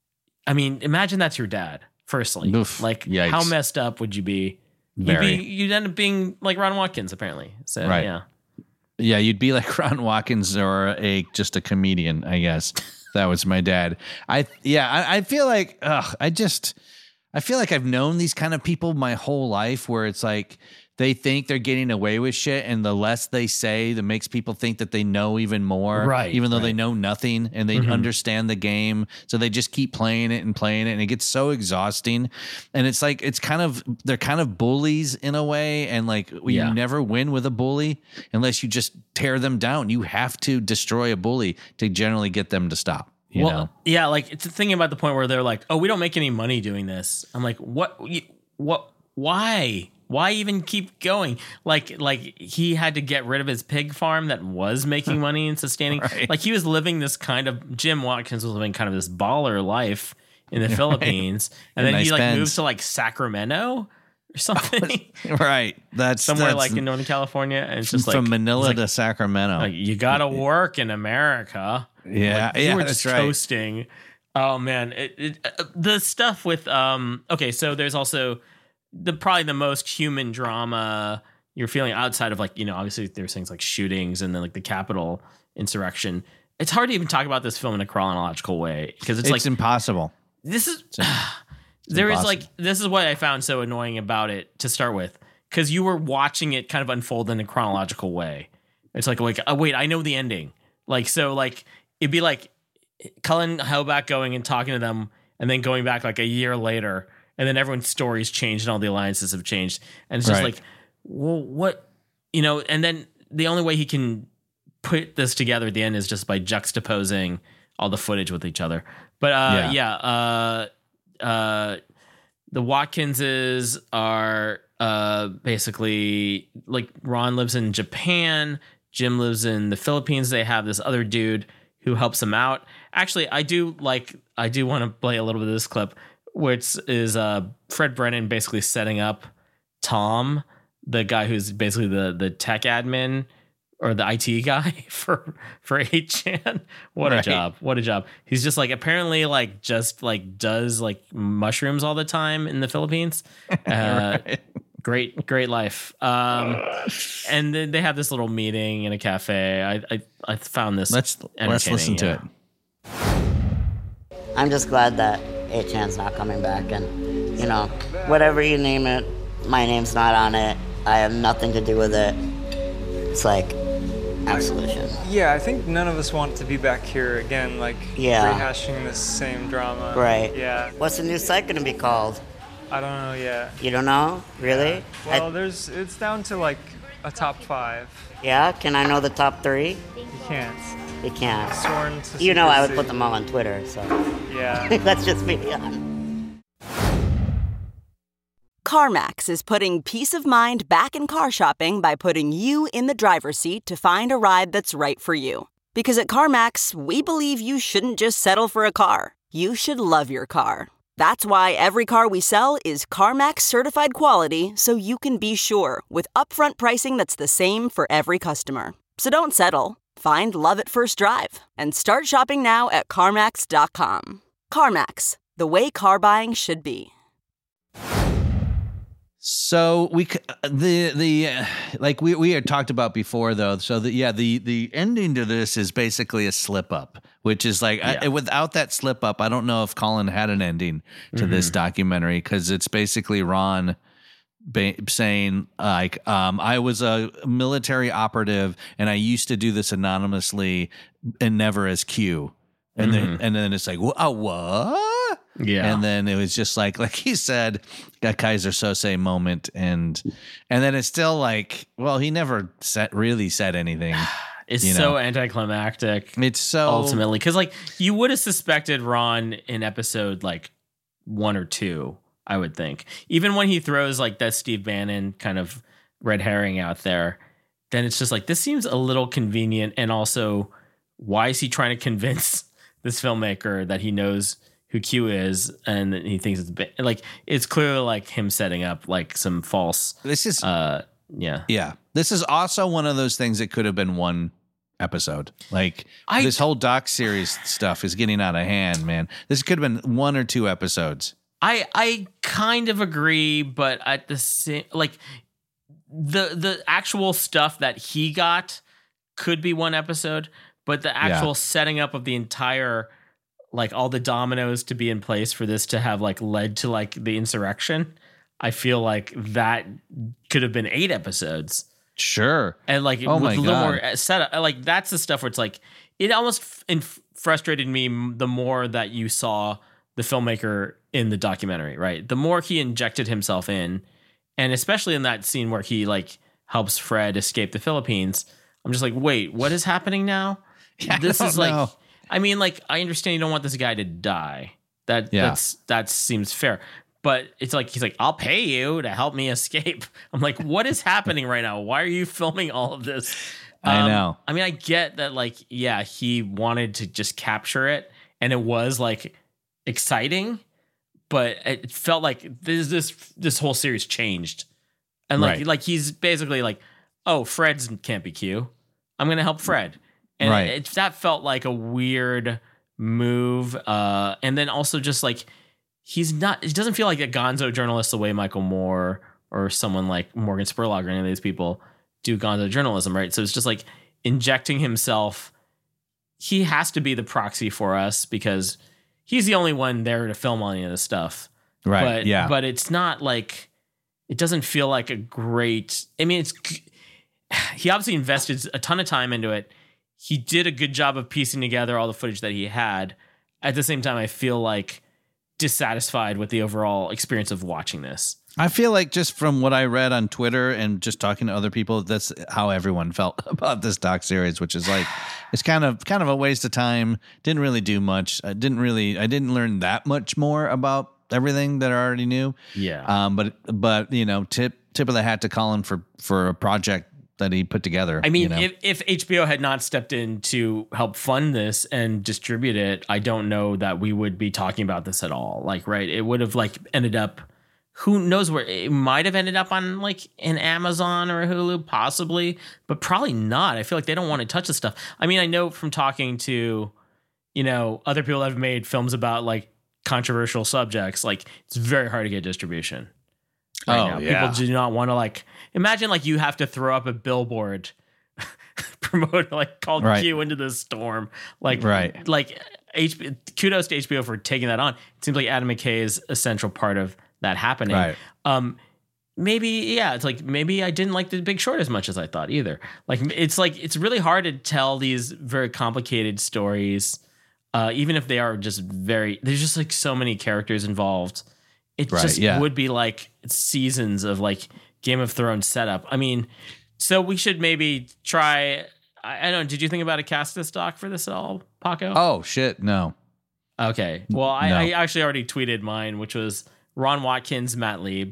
[SPEAKER 8] I mean, imagine that's your dad. Firstly,
[SPEAKER 9] Oof,
[SPEAKER 8] like
[SPEAKER 9] yikes.
[SPEAKER 8] how messed up would you be? You'd
[SPEAKER 9] Very.
[SPEAKER 8] be, you'd end up being like Ron Watkins, apparently. So
[SPEAKER 9] Right.
[SPEAKER 8] yeah,
[SPEAKER 9] Yeah, you'd be like Ron Watkins or a just a comedian, I guess. That was my dad. I yeah, I, I feel like ugh, I just I feel like I've known these kind of people my whole life where it's like they think they're getting away with shit, and the less they say, that makes people think that they know even more,
[SPEAKER 8] Right,
[SPEAKER 9] even though they
[SPEAKER 8] right.
[SPEAKER 9] know nothing and they
[SPEAKER 8] Mhm.
[SPEAKER 9] understand the game. So they just keep playing it and playing it, and it gets so exhausting. And it's like it's kind of they're kind of bullies in a way, and like
[SPEAKER 8] Yeah.
[SPEAKER 9] you never win with a bully unless you just tear them down. You have to destroy a bully to generally get them to stop. You
[SPEAKER 8] well,
[SPEAKER 9] know,
[SPEAKER 8] yeah, like it's thinking about the point where they're like, "Oh, we don't make any money doing this." I'm like, "What? You- What? Why? Why even keep going?" Like, like he had to get rid of his pig farm that was making money and sustaining.
[SPEAKER 9] Right.
[SPEAKER 8] Like he was living this kind of Jim Watkins was living kind of this baller life in the Philippines, and
[SPEAKER 9] In
[SPEAKER 8] then he
[SPEAKER 9] nice
[SPEAKER 8] like
[SPEAKER 9] Benz.
[SPEAKER 8] moved to like Sacramento or something,
[SPEAKER 9] right? That's
[SPEAKER 8] somewhere
[SPEAKER 9] that's
[SPEAKER 8] like in Northern California, and it's just like
[SPEAKER 9] from Manila
[SPEAKER 8] it's like,
[SPEAKER 9] to Sacramento.
[SPEAKER 8] like, you got to work in America.
[SPEAKER 9] Yeah,
[SPEAKER 8] Like, you
[SPEAKER 9] yeah,
[SPEAKER 8] were
[SPEAKER 9] that's
[SPEAKER 8] just
[SPEAKER 9] right.
[SPEAKER 8] coasting. Oh man, it, it, uh, the stuff with um. Okay, so there's also the probably the most human drama you're feeling outside of like you know obviously there's things like shootings and then like the Capitol insurrection. It's hard to even talk about this film in a chronological way because it's,
[SPEAKER 9] It's
[SPEAKER 8] like
[SPEAKER 9] impossible.
[SPEAKER 8] this is there is
[SPEAKER 9] impossible.
[SPEAKER 8] like this is what I found so annoying about it to start with because you were watching it kind of unfold in a chronological way. It's like like oh, wait, I know the ending. Like so like it'd be like Cullen Hoback going and talking to them and then going back like a year later and then everyone's stories changed and all the alliances have changed and it's just
[SPEAKER 9] Right.
[SPEAKER 8] like well what you know and then the only way he can put this together at the end is just by juxtaposing all the footage with each other. But uh, yeah,
[SPEAKER 9] Yeah.
[SPEAKER 8] uh, uh, the Watkinses are uh, basically like Ron lives in Japan, Jim lives in the Philippines. They have this other dude who helps them out, Actually, I do like. I do want to play a little bit of this clip, which is uh, Fred Brennan basically setting up Tom, the guy who's basically the the tech admin or the I T guy for for eight chan. What
[SPEAKER 9] Right.
[SPEAKER 8] a job! What a job! He's just like apparently like just like does like mushrooms all the time in the Philippines. Uh,
[SPEAKER 9] Right.
[SPEAKER 8] Great, great life. Um, and then they have this little meeting in a cafe. I I, I found this.
[SPEAKER 9] Let's let's listen to
[SPEAKER 8] entertaining,
[SPEAKER 9] it.
[SPEAKER 7] I'm just glad that eight chan's not coming back, and you know, whatever you name it, my name's not on it. I have nothing to do with it. It's like absolution.
[SPEAKER 17] Yeah, I think none of us want to be back here again, like
[SPEAKER 7] Yeah.
[SPEAKER 17] rehashing this same drama.
[SPEAKER 7] Right.
[SPEAKER 17] Yeah.
[SPEAKER 7] What's the new site gonna be called?
[SPEAKER 17] I don't know yet.
[SPEAKER 7] You don't know? Really?
[SPEAKER 17] Well,
[SPEAKER 7] I-
[SPEAKER 17] there's it's down to like a top five.
[SPEAKER 7] yeah? Can I know the top three?
[SPEAKER 17] You can't.
[SPEAKER 7] You can't.
[SPEAKER 17] Sworn to
[SPEAKER 7] You know I would
[SPEAKER 17] secrecy.
[SPEAKER 7] put them all on Twitter, so.
[SPEAKER 17] Yeah.
[SPEAKER 7] Let's just be honest.
[SPEAKER 18] CarMax is putting peace of mind back in car shopping by putting you in the driver's seat to find a ride that's right for you. Because at CarMax, we believe you shouldn't just settle for a car. You should love your car. That's why every car we sell is CarMax certified quality, so you can be sure with upfront pricing that's the same for every customer. So don't settle. Find love at first drive and start shopping now at CarMax dot com. CarMax, the way car buying should be.
[SPEAKER 9] So we c- the the uh, like we we had talked about before though. So the yeah the the ending to this is basically a slip up, which is like I, without that slip up, I don't know if Colin had an ending to
[SPEAKER 8] Mm-hmm.
[SPEAKER 9] this documentary, because it's basically Ron ba- saying like um, I was a military operative and I used to do this anonymously and never as Q, and then
[SPEAKER 8] Mhm.
[SPEAKER 9] and then it's like oh what.
[SPEAKER 8] Yeah.
[SPEAKER 9] And then it was just like, like he said, a Kaiser Sose moment. And, and then it's still like, well, he never said, really said anything.
[SPEAKER 8] It's
[SPEAKER 9] you
[SPEAKER 8] so
[SPEAKER 9] know?
[SPEAKER 8] anticlimactic.
[SPEAKER 9] It's so
[SPEAKER 8] ultimately because like you would have suspected Ron in episode like one or two, I would think. Even when he throws like that Steve Bannon kind of red herring out there, then it's just like this seems a little convenient. And also, why is he trying to convince this filmmaker that he knows who Q is and he thinks it's ba- like it's clearly like him setting up like some false.
[SPEAKER 9] This is
[SPEAKER 8] uh yeah
[SPEAKER 9] yeah. This is also one of those things that could have been one episode. Like
[SPEAKER 8] I-
[SPEAKER 9] this whole doc series stuff is getting out of hand, man. This could have been one or two episodes.
[SPEAKER 8] I I kind of agree, but at the same like the the actual stuff that he got could be one episode, but the actual
[SPEAKER 9] Yeah.
[SPEAKER 8] setting up of the entire like all the dominoes to be in place for this to have like led to like the insurrection, I feel like that could have been eight episodes.
[SPEAKER 9] Sure.
[SPEAKER 8] And like
[SPEAKER 9] Oh
[SPEAKER 8] with
[SPEAKER 9] my
[SPEAKER 8] a little
[SPEAKER 9] God.
[SPEAKER 8] more setup, like that's the stuff where it's like it almost f- inf- frustrated me m- the more that you saw the filmmaker in the documentary, right? The more he injected himself in, and especially in that scene where he like helps Fred escape the Philippines, I'm just like, wait, what is happening now?
[SPEAKER 9] I
[SPEAKER 8] This
[SPEAKER 9] don't
[SPEAKER 8] is like,
[SPEAKER 9] know.
[SPEAKER 8] I mean, like I understand you don't want this guy to die. That
[SPEAKER 9] Yeah.
[SPEAKER 8] that's that seems fair. But it's like he's like, I'll pay you to help me escape. I'm like, what is happening right now? Why are you filming all of this?
[SPEAKER 9] I
[SPEAKER 8] Um,
[SPEAKER 9] know.
[SPEAKER 8] I mean, I get that, like, yeah, he wanted to just capture it, and it was like exciting, but it felt like this this this whole series changed, and like
[SPEAKER 9] Right.
[SPEAKER 8] like he's basically like, oh, Fred's can't be Q. I'm gonna help Fred, and
[SPEAKER 9] Right.
[SPEAKER 8] it, that felt like a weird move. Uh, and then also just like he's not. It doesn't feel like a Gonzo journalist the way Michael Moore or someone like Morgan Spurlock or any of these people do Gonzo journalism, right? So it's just like injecting himself. He has to be the proxy for us because he's the only one there to film any of this stuff.
[SPEAKER 9] Right,
[SPEAKER 8] But,
[SPEAKER 9] yeah.
[SPEAKER 8] But it's not like, it doesn't feel like a great, I mean, it's, he obviously invested a ton of time into it. He did a good job of piecing together all the footage that he had. At the same time, I feel like dissatisfied with the overall experience of watching this.
[SPEAKER 9] I feel like just from what I read on Twitter and just talking to other people, that's how everyone felt about this doc series, which is like it's kind of kind of a waste of time. Didn't really do much. I didn't really I didn't learn that much more about everything that I already knew.
[SPEAKER 8] Yeah.
[SPEAKER 9] Um. But but you know, tip tip of the hat to Colin for for a project that he put together.
[SPEAKER 8] I mean,
[SPEAKER 9] you know?
[SPEAKER 8] if, if H B O had not stepped in to help fund this and distribute it, I don't know that we would be talking about this at all. Like, right. It would have like ended up, who knows where it might have ended up on like an Amazon or a Hulu, possibly, but probably not. I feel like they don't want to touch this stuff. I mean, I know from talking to, you know, other people that have made films about like controversial subjects, like it's very hard to get distribution. Right
[SPEAKER 9] oh,
[SPEAKER 8] now.
[SPEAKER 9] yeah.
[SPEAKER 8] People do not want to like imagine like you have to throw up a billboard promote like called
[SPEAKER 9] right.
[SPEAKER 8] Q into the storm. Like
[SPEAKER 9] right.
[SPEAKER 8] like H B O, kudos to H B O for taking that on. It seems like Adam McKay is a central part of that happening.
[SPEAKER 9] Right.
[SPEAKER 8] Um maybe yeah, it's like maybe I didn't like The Big Short as much as I thought either. Like it's like it's really hard to tell these very complicated stories, uh, even if they are just very there's just like so many characters involved. It
[SPEAKER 9] right,
[SPEAKER 8] just
[SPEAKER 9] yeah.
[SPEAKER 8] would be like seasons of like Game of Thrones setup. I mean, so we should maybe try. I, I don't know. Did you think about a cast this doc for this at all, Paco?
[SPEAKER 9] Oh shit, no.
[SPEAKER 8] Okay. Well, I,
[SPEAKER 9] No.
[SPEAKER 8] I actually already tweeted mine, which was Ron Watkins, Matt Lieb,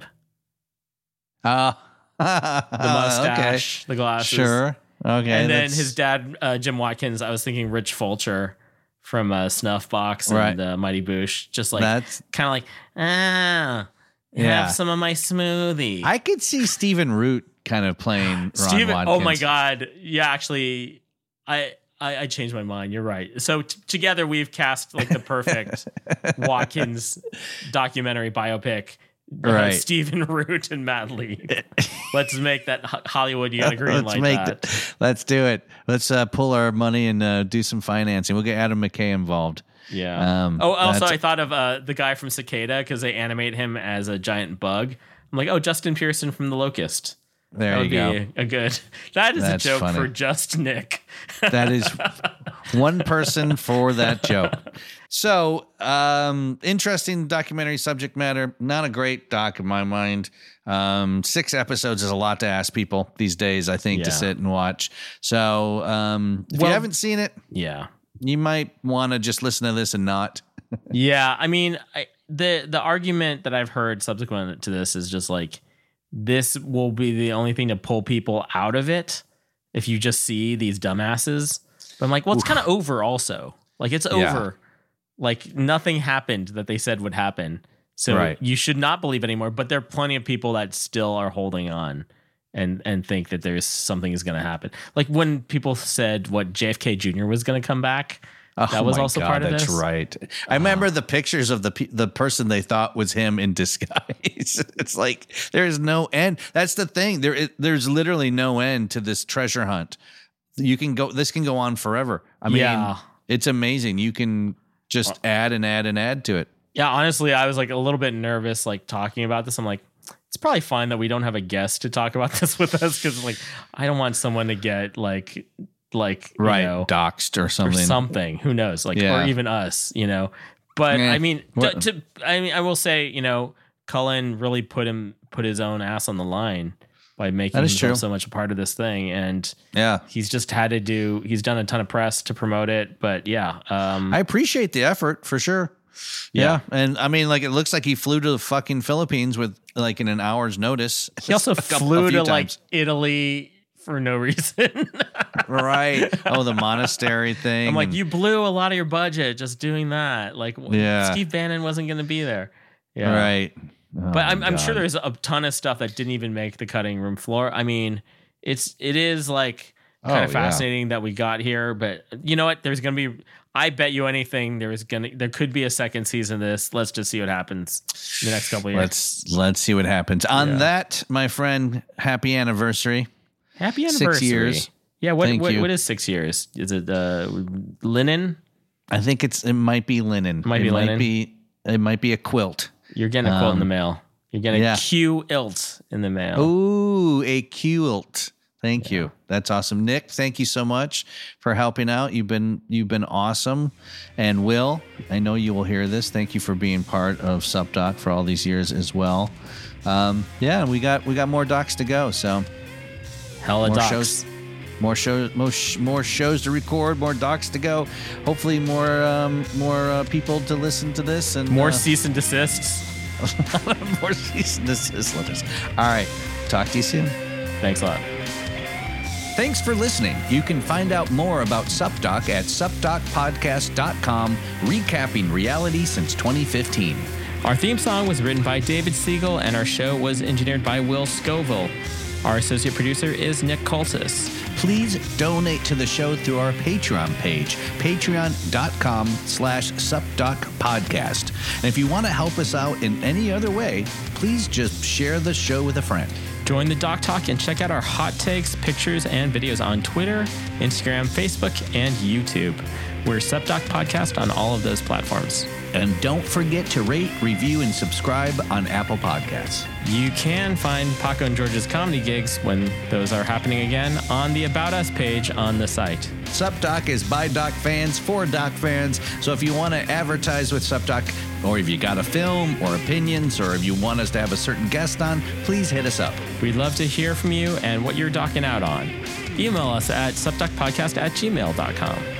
[SPEAKER 9] Uh,
[SPEAKER 8] the mustache, the glasses,
[SPEAKER 9] Sure. Okay.
[SPEAKER 8] and then
[SPEAKER 9] that's-
[SPEAKER 8] his dad, uh, Jim Watkins. I was thinking Rich Fulcher from uh, Snuffbox
[SPEAKER 9] Right.
[SPEAKER 8] and uh, Mighty Boosh, just like
[SPEAKER 9] That's-
[SPEAKER 8] kind of like ah,
[SPEAKER 9] Yeah.
[SPEAKER 8] have some of my smoothie.
[SPEAKER 9] I could see Stephen Root kind of playing Ron
[SPEAKER 8] Steven,
[SPEAKER 9] Watkins.
[SPEAKER 8] oh my God. Yeah, actually, I, I, I changed my mind. You're right. So t- together we've cast like the perfect Watkins documentary biopic. Uh,
[SPEAKER 9] Right.
[SPEAKER 8] Stephen Root and Matt Lee. Let's make that Ho- Hollywood Young Green
[SPEAKER 9] Let's
[SPEAKER 8] like
[SPEAKER 9] make
[SPEAKER 8] that.
[SPEAKER 9] the- let's do it. Let's uh, pull our money and uh, do some financing. We'll get Adam McKay involved.
[SPEAKER 8] Yeah.
[SPEAKER 9] Um,
[SPEAKER 8] oh, also
[SPEAKER 9] that's-
[SPEAKER 8] I thought of uh, the guy from Cicada because they animate him as a giant bug. I'm like, oh, Justin Pearson from The Locust.
[SPEAKER 9] There
[SPEAKER 8] that would
[SPEAKER 9] you
[SPEAKER 8] be
[SPEAKER 9] go.
[SPEAKER 8] A, a good. That is
[SPEAKER 9] That's
[SPEAKER 8] a joke
[SPEAKER 9] funny.
[SPEAKER 8] for just Nick.
[SPEAKER 9] That is one person for that joke. So, um, interesting documentary subject matter. Not a great doc in my mind. Um, six episodes is a lot to ask people these days, I think, to
[SPEAKER 8] Yeah.
[SPEAKER 9] sit and watch. So, um, if
[SPEAKER 8] Well-
[SPEAKER 9] you haven't seen it,
[SPEAKER 8] Yeah.
[SPEAKER 9] you might want to just listen to this and not.
[SPEAKER 8] Yeah, I mean, I, the the argument that I've heard subsequent to this is just like this will be the only thing to pull people out of it if you just see these dumbasses. But I'm like, well, it's kind of over also. Like it's
[SPEAKER 9] Yeah.
[SPEAKER 8] over. Like nothing happened that they said would happen. So
[SPEAKER 9] Right.
[SPEAKER 8] you should not believe anymore. But there are plenty of people that still are holding on and and think that there's something is going to happen. Like when people said what J F K Junior was going to come back. That
[SPEAKER 9] Oh
[SPEAKER 8] was
[SPEAKER 9] my
[SPEAKER 8] also
[SPEAKER 9] God,
[SPEAKER 8] part of
[SPEAKER 9] that's
[SPEAKER 8] this.
[SPEAKER 9] right. I remember the pictures of the pe- the person they thought was him in disguise. It's like there's no end. That's the thing. There, is, there's literally no end to this treasure hunt. You can go. This can go on forever. I mean,
[SPEAKER 8] Yeah.
[SPEAKER 9] it's amazing. You can just add and add and add to it.
[SPEAKER 8] Yeah, honestly, I was like a little bit nervous, like talking about this. I'm like, it's probably fine that we don't have a guest to talk about this with us because, like, I don't want someone to get like, like,
[SPEAKER 9] Right,
[SPEAKER 8] you know,
[SPEAKER 9] doxed or something.
[SPEAKER 8] or something. Who knows? Like,
[SPEAKER 9] Yeah.
[SPEAKER 8] or even us, you know. But
[SPEAKER 9] Eh,
[SPEAKER 8] I mean,
[SPEAKER 9] what-
[SPEAKER 8] to, to, I mean, I will say, you know, Cullen really put him put his own ass on the line by making
[SPEAKER 9] That is
[SPEAKER 8] himself
[SPEAKER 9] true.
[SPEAKER 8] so much a part of this thing, and
[SPEAKER 9] Yeah.
[SPEAKER 8] he's just had to do. He's done a ton of press to promote it, but yeah, um,
[SPEAKER 9] I appreciate the effort for sure. Yeah.
[SPEAKER 8] Yeah.
[SPEAKER 9] And I mean, like, it looks like he flew to the fucking Philippines with like in an hour's notice.
[SPEAKER 8] he also
[SPEAKER 9] A couple-
[SPEAKER 8] flew
[SPEAKER 9] a few
[SPEAKER 8] to like
[SPEAKER 9] times.
[SPEAKER 8] Italy for no reason.
[SPEAKER 9] Right. Oh, the monastery thing.
[SPEAKER 8] I'm like,
[SPEAKER 9] and-
[SPEAKER 8] you blew a lot of your budget just doing that. Like,
[SPEAKER 9] Yeah.
[SPEAKER 8] Steve Bannon wasn't going to be there. Yeah.
[SPEAKER 9] Right. Oh,
[SPEAKER 8] but I'm,
[SPEAKER 9] my
[SPEAKER 8] I'm sure
[SPEAKER 9] God.
[SPEAKER 8] there's a ton of stuff that didn't even make the cutting room floor. I mean, it's it is like kind
[SPEAKER 9] Oh,
[SPEAKER 8] of
[SPEAKER 9] yeah.
[SPEAKER 8] fascinating that we got here. But you know what? There's going to be. I bet you anything. There is gonna. There could be a second season of this. Let's just see what happens in the next couple of years.
[SPEAKER 9] Let's let's see what happens. On
[SPEAKER 8] Yeah.
[SPEAKER 9] that, my friend, happy anniversary.
[SPEAKER 8] Happy
[SPEAKER 9] Six
[SPEAKER 8] anniversary.
[SPEAKER 9] years.
[SPEAKER 8] Yeah. What
[SPEAKER 9] Thank
[SPEAKER 8] what,
[SPEAKER 9] you.
[SPEAKER 8] what is six years? Is it uh, linen?
[SPEAKER 9] I think it's it might be linen.
[SPEAKER 8] Might
[SPEAKER 9] it
[SPEAKER 8] be
[SPEAKER 9] might
[SPEAKER 8] linen.
[SPEAKER 9] be it might be a quilt.
[SPEAKER 8] You're getting a quilt in the
[SPEAKER 9] Um,
[SPEAKER 8] mail. You're getting
[SPEAKER 9] yeah.
[SPEAKER 8] a Q ilt in the mail.
[SPEAKER 9] Ooh, a quilt. Thank you. That's awesome. Nick, thank you so much for helping out. You've been you've been awesome. And Will, I know you will hear this. Thank you for being part of SupDoc for all these years as well. Um, yeah, we got we got more docs to go. So
[SPEAKER 8] Hella
[SPEAKER 9] more
[SPEAKER 8] docs.
[SPEAKER 9] shows, more shows, more, sh- more shows to record, more docs to go. Hopefully, more um, more uh, people to listen to this and
[SPEAKER 8] More
[SPEAKER 9] uh,
[SPEAKER 8] cease and desists.
[SPEAKER 9] more cease and desist letters. All right, talk to you soon.
[SPEAKER 8] Thanks a lot.
[SPEAKER 9] Thanks for listening. You can find out more about SupDoc at sup doc podcast dot com, recapping reality since twenty fifteen.
[SPEAKER 8] Our theme song was written by David Siegel, and our show was engineered by Will Scoville. Our associate producer is Nick Coltis.
[SPEAKER 9] Please donate to the show through our Patreon page, patreon.com slash supdocpodcast. And if you want to help us out in any other way, please just share the show with a friend.
[SPEAKER 8] Join the Doc Talk and check out our hot takes, pictures, and videos on Twitter, Instagram, Facebook, and YouTube. We're SupDoc Podcast on all of those platforms.
[SPEAKER 9] And don't forget to rate, review, and subscribe on Apple Podcasts.
[SPEAKER 8] You can find Paco and George's comedy gigs when those are happening again on the About Us page on the site.
[SPEAKER 9] SupDoc is by Doc fans for Doc fans. So if you want to advertise with SupDoc, or if you got a film or opinions, or if you want us to have a certain guest on, please hit us up.
[SPEAKER 8] We'd love to hear from you and what you're docking out on. Email us at supdocpodcast at gmail dot com.